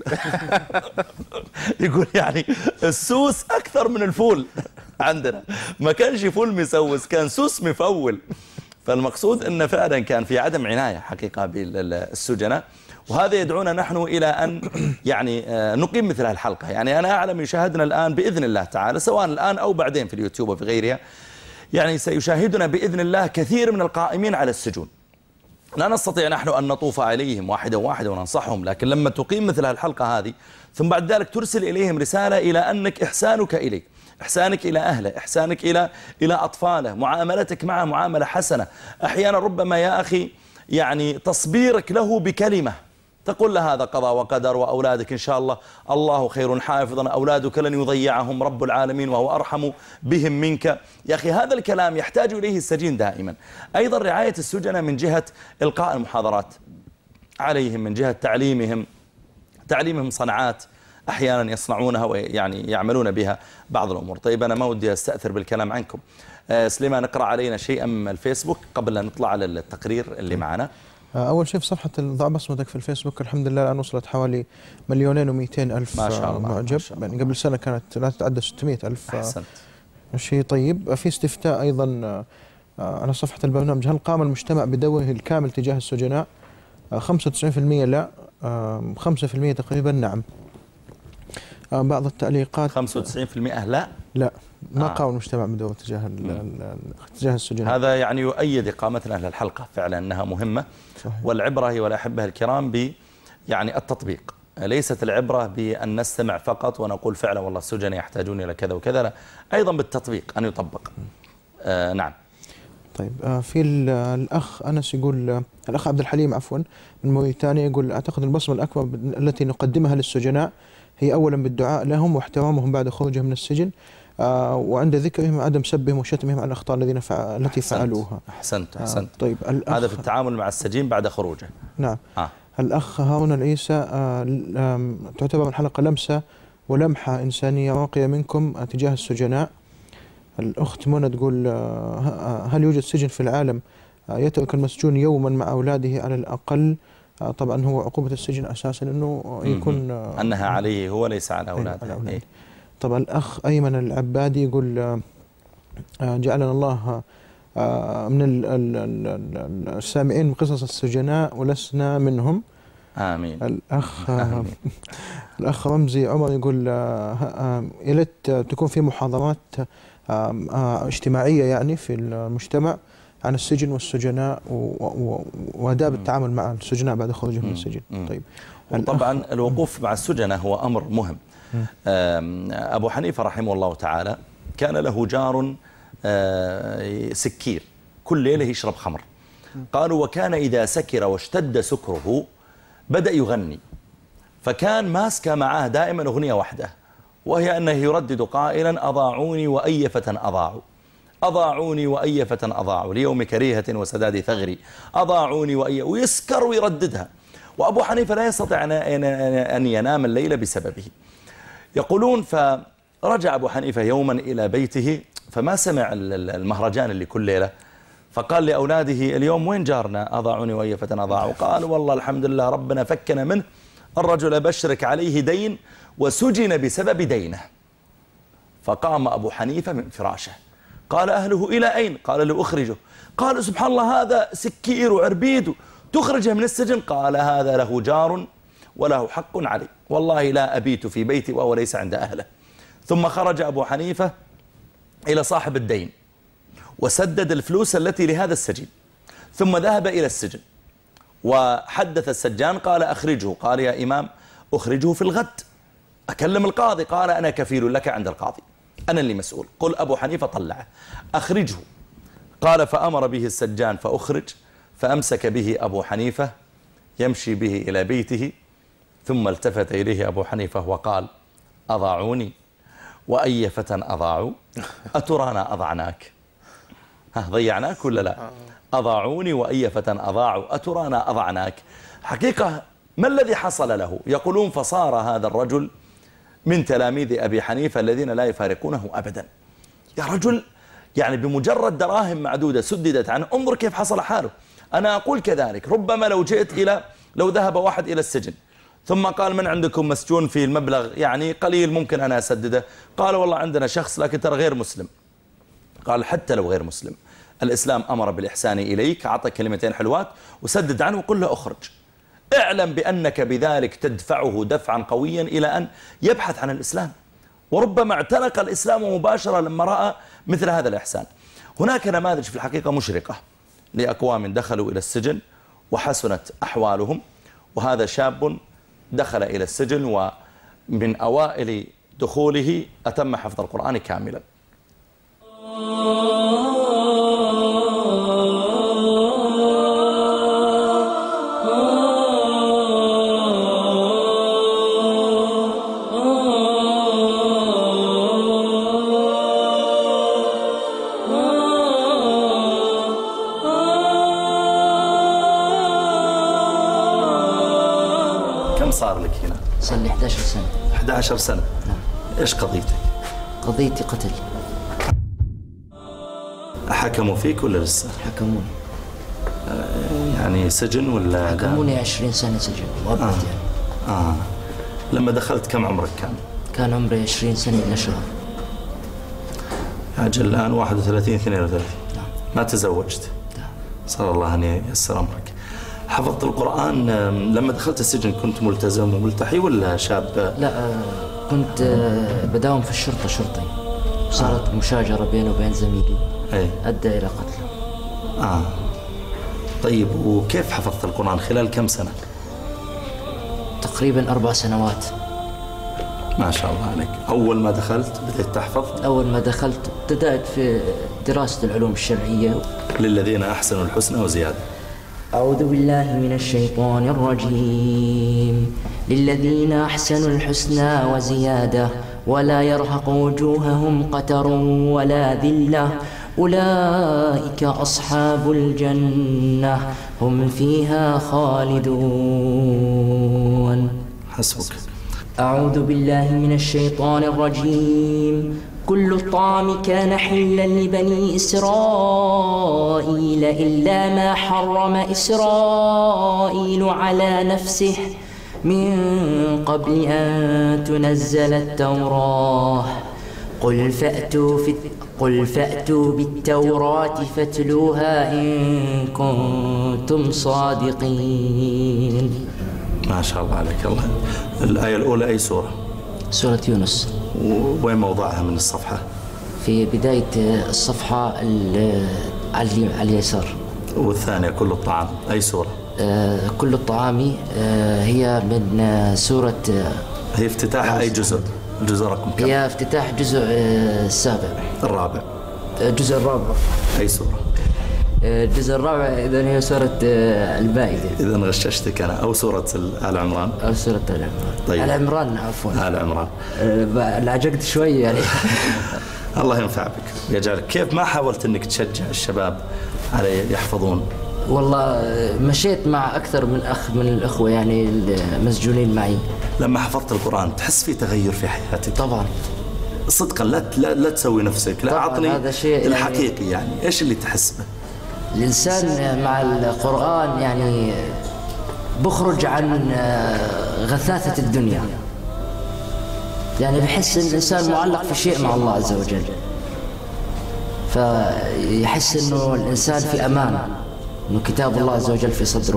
يقول يعني السوس أكثر من الفول عندنا، ما كانش فول مسوس، كان سوس مفول. فالمقصود أن فعلا كان في عدم عناية حقيقة بالسجناء، وهذا يدعونا نحن إلى أن يعني نقيم مثل هالحلقة. يعني أنا أعلم يشاهدنا الآن بإذن الله تعالى، سواء الآن أو بعدين في اليوتيوب وفي غيرها، يعني سيشاهدنا بإذن الله كثير من القائمين على السجون. لا نستطيع نحن أن نطوف عليهم واحدة واحدة وننصحهم، لكن لما تقيم مثل هالحلقة هذه ثم بعد ذلك ترسل إليهم رسالة إلى أنك إحسانك إليه، إحسانك إلى أهله، إحسانك إلى أطفاله، معاملتك معه معاملة حسنة. أحيانا ربما يا أخي يعني تصبيرك له بكلمة تقول له هذا قضاء وقدر، وأولادك إن شاء الله الله خير حافظا، أولادك لن يضيعهم رب العالمين وهو أرحم بهم منك. يا أخي هذا الكلام يحتاج إليه السجين دائما. أيضا رعاية السجناء من جهة إلقاء المحاضرات عليهم، من جهة تعليمهم صنعات أحيانا يصنعونها ويعني يعملون بها بعض الأمور. طيب أنا ما ودي أستأثر بالكلام عنكم. سليمان نقرأ علينا شيئا من الفيسبوك قبل أن نطلع على التقرير اللي معنا. أول شيء في صفحة ضع بصمتك في الفيسبوك الحمد لله الآن وصلت حوالي 2,200,000 ما شاء الله معجب. يعني قبل سنة كانت لا تتعدى 600,000. أحسنت. شيء طيب. في استفتاء أيضا على صفحة البرنامج، هل قام المجتمع بدوره الكامل تجاه السجناء؟ 95% لا، 5% تقريبا نعم. بعض التعليقات 95% لا ما قام المجتمع بدوره تجاه السجناء. هذا يعني يؤيد إقامتنا للحلقة فعلا أنها مهمة. صحيح. والعبرة هي والأحبة الكرام يعني التطبيق، ليست العبرة بأن نستمع فقط ونقول فعلا والله السجناء يحتاجون إلى كذا وكذا، لا، أيضا بالتطبيق أن يطبق. نعم. طيب في الأخ أنس يقول، الأخ عبد الحليم عفوا من موريتانيا يقول أعتقد البصمة الأكبر التي نقدمها للسجناء هي أولا بالدعاء لهم واحترامهم بعد خروجهم من السجن، وعند ذكرهم عدم سبهم وشتمهم عن الأخطاء التي فعلوها. أحسنت. طيب هذا في التعامل مع السجين بعد خروجه. نعم. الأخ هارون العيسى تعتبر الحلقة لمسة ولمحة إنسانية راقية منكم تجاه السجناء. الأخت منى تقول هل يوجد سجن في العالم يترك المسجون يوما مع أولاده على الأقل؟ طبعا هو عقوبة السجن أساسا أنه يكون أنها عليه هو ليس على أولاده. طبعا الأخ أيمن العبادي يقول جعلنا الله من السامعين من قصص السجناء ولسنا منهم. آمين. الأخ رمزي عمر يقول يا ليت تكون في محاضرات اجتماعية يعني في المجتمع عن السجن والسجناء وآداب التعامل مع السجناء بعد خروجهم من السجن. طيب طبعا الوقوف مع السجناء هو أمر مهم. أبو حنيفة رحمه الله تعالى كان له جار سكير كل ليلة يشرب خمر. قالوا وكان إذا سكر واشتد سكره بدأ يغني، فكان ماسك معاه دائما أغنية واحدة، وهي أنه يردد قائلا أضاعوني وأي فتى أضاعوا، أضاعوني وأي فتى أضاعوا ليوم كريهة وسداد ثغري، أضاعوني ويسكر ويرددها. وأبو حنيفة لا يستطيع أن ينام الليل بسببه. يقولون فرجع أبو حنيفة يوما إلى بيته فما سمع المهرجان اللي كل ليلة، فقال لأولاده اليوم وين جارنا أضاعوني وأي فتى أضاعوا؟ قالوا والله الحمد لله ربنا فكنا منه، الرجل بشرك عليه دين وسجن بسبب دينه. فقام أبو حنيفة من فراشه قال أهله إلى أين؟ قال لأخرجه. قال سبحان الله هذا سكير وعربيد تخرجه من السجن؟ قال هذا له جار وله حق علي، والله لا أبيت في بيتي وهو ليس عند أهله. ثم خرج أبو حنيفة إلى صاحب الدين وسدد الفلوس التي لهذا السجين، ثم ذهب إلى السجن وحدث السجان قال أخرجه. قال يا إمام أخرجه في الغد، أكلم القاضي، قال أنا كفيل لك عند القاضي، أنا اللي مسؤول. قل أبو حنيفة طلعه أخرجه. قال فأمر به السجان فأخرج، فأمسك به أبو حنيفة يمشي به إلى بيته، ثم التفت إليه أبو حنيفة وقال أضاعوني وأي فتى أضاعوا أترانا أضعناك؟ ضيعناك ولا لا؟ أضاعوني وأي فتى أضاعوا أترانا أضعناك. حقيقة ما الذي حصل له؟ يقولون فصار هذا الرجل من تلاميذ أبي حنيفة الذين لا يفارقونه أبدا. يا رجل يعني بمجرد دراهم معدودة سددت عنه، انظر كيف حصل حاله. أنا أقول كذلك، ربما لو ذهب واحد إلى السجن ثم قال من عندكم مسجون في المبلغ يعني قليل ممكن أنا أسدده، قال والله عندنا شخص لكن ترى غير مسلم. قال حتى لو غير مسلم الإسلام أمر بالإحسان إليك، أعطى كلمتين حلوات وسدد عنه وقل له أخرج. اعلم بأنك بذلك تدفعه دفعا قويا إلى أن يبحث عن الإسلام، وربما اعتنق الإسلام مباشرة لما رأى مثل هذا الإحسان. هناك نماذج في الحقيقة مشرقة لأقوام دخلوا إلى السجن وحسنت أحوالهم، وهذا شاب دخل إلى السجن ومن أوائل دخوله أتم حفظ القرآن كاملا. كم صار لك هنا؟ صار لي 11 سنة. 11 سنة؟ نعم. إيش قضيتك؟ قضيتي قتل. حكموا فيك ولا لسه؟ حكموني. يعني سجن ولا؟ حكموني 20 سنة سجن مؤبد يعني. لما دخلت كم عمرك كان؟ كان عمري 20 سنة إلى شهر. أجل الآن 31 32. نعم. ما تزوجت؟ نعم. صلى الله أن ييسر أمرك. حفظت القرآن لما دخلت السجن كنت ملتزم وملتحي ولا شاب؟ لا كنت بداوم في الشرطة شرطي، صارت مشاجرة بيني وبين زميلي أدى إلى قتله. طيب وكيف حفظت القرآن خلال كم سنة؟ تقريبا 4 سنوات. ما شاء الله عليك. أول ما دخلت بدأت تحفظ؟ أول ما دخلت ابتدأت في دراسة العلوم الشرعية. للذين أحسنوا الحسنى وزيادة. أعوذ بالله من الشيطان الرجيم. للذين أحسنوا الحسنى وزيادة ولا يرهق وجوههم قتر ولا ذلة أولئك أصحاب الجنة هم فيها خالدون. حسبك. أعوذ بالله من الشيطان الرجيم. كل الطعام كان حلا لبني إسرائيل إلا ما حرم إسرائيل على نفسه من قبل أن تنزل التوراة. قل فأتوا بالتوراة فاتلوها إن كنتم صادقين. ما شاء الله عليك. الله. الآية الأولى أي سورة؟ سورة يونس. وين موضعها من الصفحة؟ في بداية الصفحة على اليسار. والثانية كل الطعام أي سورة؟ كل الطعام هي من سورة. هي افتتاح أي جزء؟ الجزء رقم كم؟ هي افتتاح جزء السابع. الرابع. الجزء الرابع. أي سورة؟ الجزء الرابع إذن هي سورة المائدة. إذن غششتك أنا. أو سورة آل عمران؟ أو سورة آل عمران. طيب. آل عمران عفوا. آل عمران. لعجقت شوي يعني. الله ينفع بك ويجعلك. كيف ما حاولت أنك تشجع الشباب على يحفظون؟ والله مشيت مع أكثر من أخ من الأخوة يعني المسجونين معي. لما حفظت القرآن تحس في تغير في حياتك؟ طبعا صدقا. لا تسوي نفسك. لا أعطني هذا شيء الحقيقي يعني إيش اللي تحس به؟ الإنسان مع القرآن يعني بخرج عن غثاثة الدنيا، يعني بحس إن الإنسان معلق في شيء مع الله عز وجل، فيحس إنه الإنسان في أمان، إنه كتاب الله عز وجل في صدره.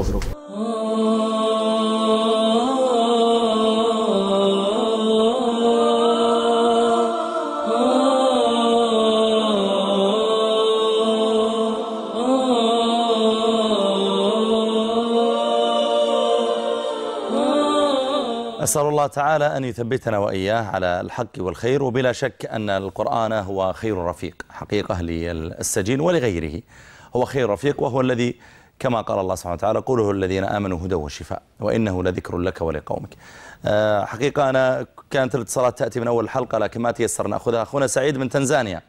أسأل الله تعالى أن يثبتنا وإياه على الحق والخير. وبلا شك أن القرآن هو خير رفيق حقيقة للسجين ولغيره، هو خير رفيق، وهو الذي كما قال الله سبحانه وتعالى قوله الذين آمنوا هدى وشفاء وإنه لذكر لك ولقومك. حقيقة أنا كانت الاتصالات تأتي من أول الحلقة لكن ما تيسر نأخذها. أخونا سعيد من تنزانيا،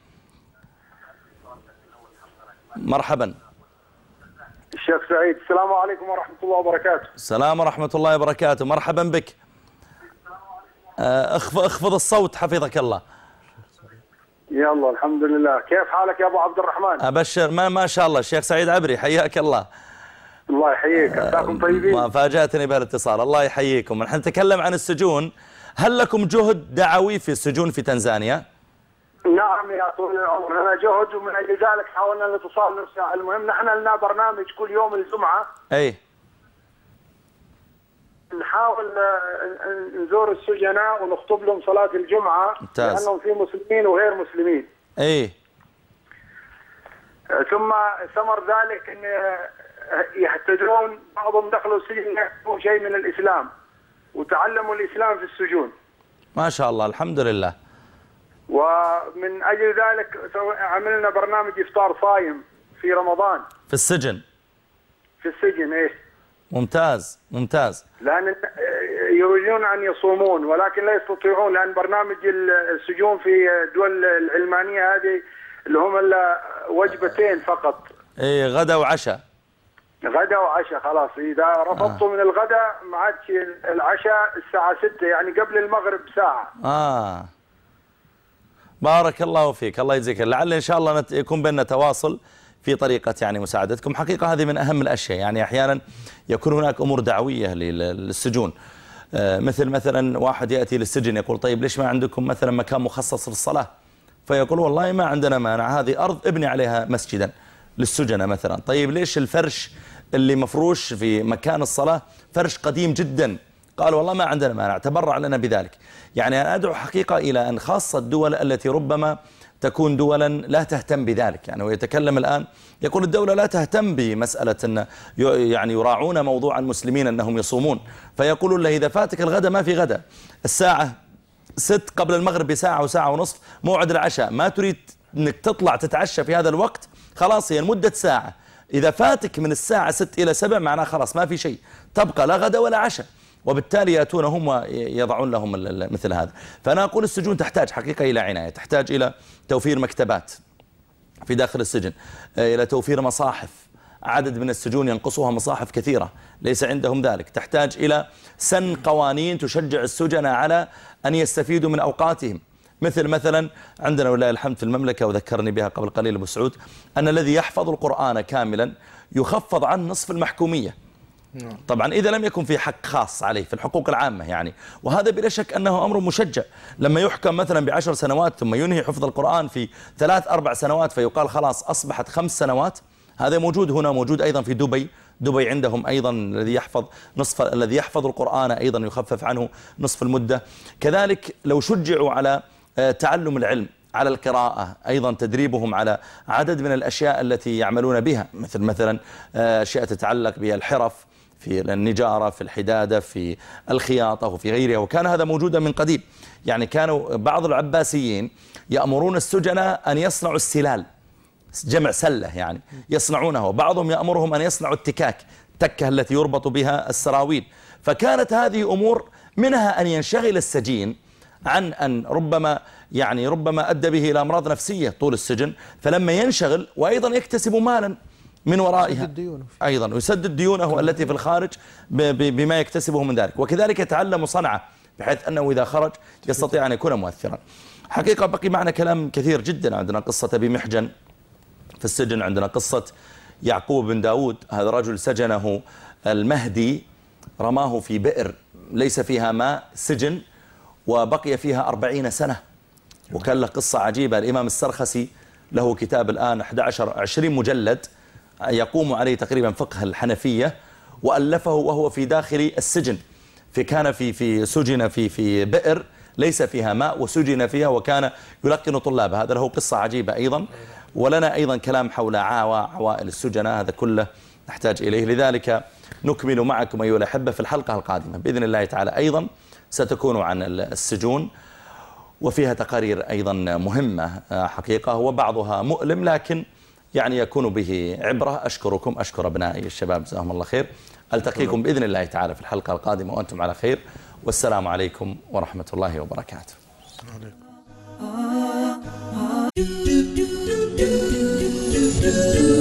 مرحبا. الشيخ سعيد، السلام عليكم ورحمة الله وبركاته. السلام ورحمة الله وبركاته، مرحبا بك. اخفض الصوت حفظك الله. يلا الحمد لله. كيف حالك يا أبو عبد الرحمن؟ أبشر ما شاء الله. الشيخ سعيد عبري، حياك الله. الله يحييك، أتاكم طيبين. ما فاجأتني بهالاتصال، الله يحييكم. نحن نتكلم عن السجون، هل لكم جهد دعوي في السجون في تنزانيا؟ نعم يا طول العمر، لنا جهد، ومن أجل ذلك حاولنا الاتصال نفسه. المهم نحن لنا برنامج كل يوم الجمعة، أي نحاول نزور السجناء ونخطب لهم صلاة الجمعة. ممتاز. لأنهم في مسلمين وغير مسلمين. أي ثم ثمر ذلك أن يحتجون، بعضهم دخلوا السجن يعرفوا شيء من الإسلام وتعلموا الإسلام في السجون. ما شاء الله، الحمد لله. ومن أجل ذلك عملنا برنامج إفطار صايم في رمضان في السجن. في السجن إيه. ممتاز ممتاز. لأن يريدون أن يصومون ولكن لا يستطيعون، لأن برنامج السجون في الدول العلمانية هذه اللي هم وجبتين فقط. إيه، غدا وعشاء. غدا وعشاء خلاص. إذا رفضتوا من الغداء ما عادش العشاء الساعة 6، يعني قبل المغرب بساعة. بارك الله فيك، الله يجزيك. لعل إن شاء الله يكون بيننا تواصل في طريقة يعني مساعدتكم. حقيقة هذه من أهم الأشياء، يعني أحيانا يكون هناك أمور دعوية للسجون، مثلا واحد يأتي للسجن يقول طيب ليش ما عندكم مثلا مكان مخصص للصلاة؟ فيقول والله ما عندنا مانع، هذه أرض ابني عليها مسجدا للسجناء مثلا. طيب ليش الفرش اللي مفروش في مكان الصلاة فرش قديم جدا؟ قال والله ما عندنا مانع، تبرع لنا بذلك. يعني أنا أدعو حقيقة إلى أن خاصة الدول التي ربما تكون دولا لا تهتم بذلك، يعني ويتكلم الآن يقول الدولة لا تهتم بمسألة أن يعني يراعون موضوع المسلمين أنهم يصومون، فيقولون له إذا فاتك الغداء ما في غداء، الساعة 6 قبل المغرب بساعة وساعة ونصف موعد العشاء، ما تريد أنك تطلع تتعشى في هذا الوقت، خلاص هي المدة ساعة، إذا فاتك من الساعة 6 إلى 7 معناه خلاص ما في شيء، تبقى لا غداء ولا عشاء. وبالتالي يأتون هم ويضعون لهم مثل هذا. فأنا أقول السجون تحتاج حقيقة إلى عناية، تحتاج إلى توفير مكتبات في داخل السجن، إلى توفير مصاحف، عدد من السجون ينقصها مصاحف كثيرة ليس عندهم ذلك، تحتاج إلى سن قوانين تشجع السجناء على أن يستفيدوا من أوقاتهم، مثلا عندنا ولله الحمد في المملكة، وذكرني بها قبل قليل أبو سعود، أن الذي يحفظ القرآن كاملا يخفض عن نصف المحكومية. طبعا إذا لم يكن في حق خاص عليه في الحقوق العامة يعني، وهذا بلا شك أنه أمر مشجع. لما يحكم مثلا ب10 سنوات ثم ينهي حفظ القرآن في 3-4 سنوات فيقال خلاص أصبحت 5 سنوات، هذا موجود هنا، موجود أيضا في دبي عندهم أيضا الذي يحفظ القرآن أيضا يخفف عنه نصف المدة. كذلك لو شجعوا على تعلم العلم، على القراءة، أيضا تدريبهم على عدد من الأشياء التي يعملون بها، مثلا أشياء تتعلق بالحرف، في النجارة، في الحدادة، في الخياطة وفي غيرها، وكان هذا موجودا من قديم. يعني كانوا بعض العباسيين يأمرون السجناء أن يصنعوا السلال، جمع سلة يعني يصنعونه، وبعضهم يأمرهم أن يصنعوا التكة التي يربط بها السراويل. فكانت هذه أمور منها أن ينشغل السجين عن أن ربما أدى به إلى أمراض نفسية طول السجن، فلما ينشغل وأيضا يكتسب مالا من ورائها، أيضا يسدد ديونه التي في الخارج بما يكتسبه من ذلك، وكذلك يتعلم صنعة بحيث أنه إذا خرج يستطيع أن يكون مؤثرا. حقيقة بقي معنا كلام كثير جدا، عندنا قصة أبي محجن في السجن، عندنا قصة يعقوب بن داود، هذا رجل سجنه المهدي، رماه في بئر ليس فيها ماء، سجن، وبقي فيها 40 سنة، وكان له قصة عجيبة. الإمام السرخسي له كتاب الآن 11-20 مجلد يقوم عليه تقريبا فقه الحنفية، وألفه وهو في داخل السجن، كان في سجن في بئر ليس فيها ماء وسجن فيها، وكان يلقن طلابه. هذا له قصة عجيبة أيضا. ولنا أيضا كلام حول عوائل السجناء، هذا كله نحتاج إليه. لذلك نكمل معكم أيها الأحبة في الحلقة القادمة بإذن الله تعالى أيضا ستكون عن السجون، وفيها تقارير أيضا مهمة حقيقة، وبعضها مؤلم لكن يعني يكون به عبرة. أشكركم، أشكر أبنائي الشباب جزاهم الله خير. ألتقيكم بإذن الله تعالى في الحلقة القادمة وأنتم على خير، والسلام عليكم ورحمة الله وبركاته.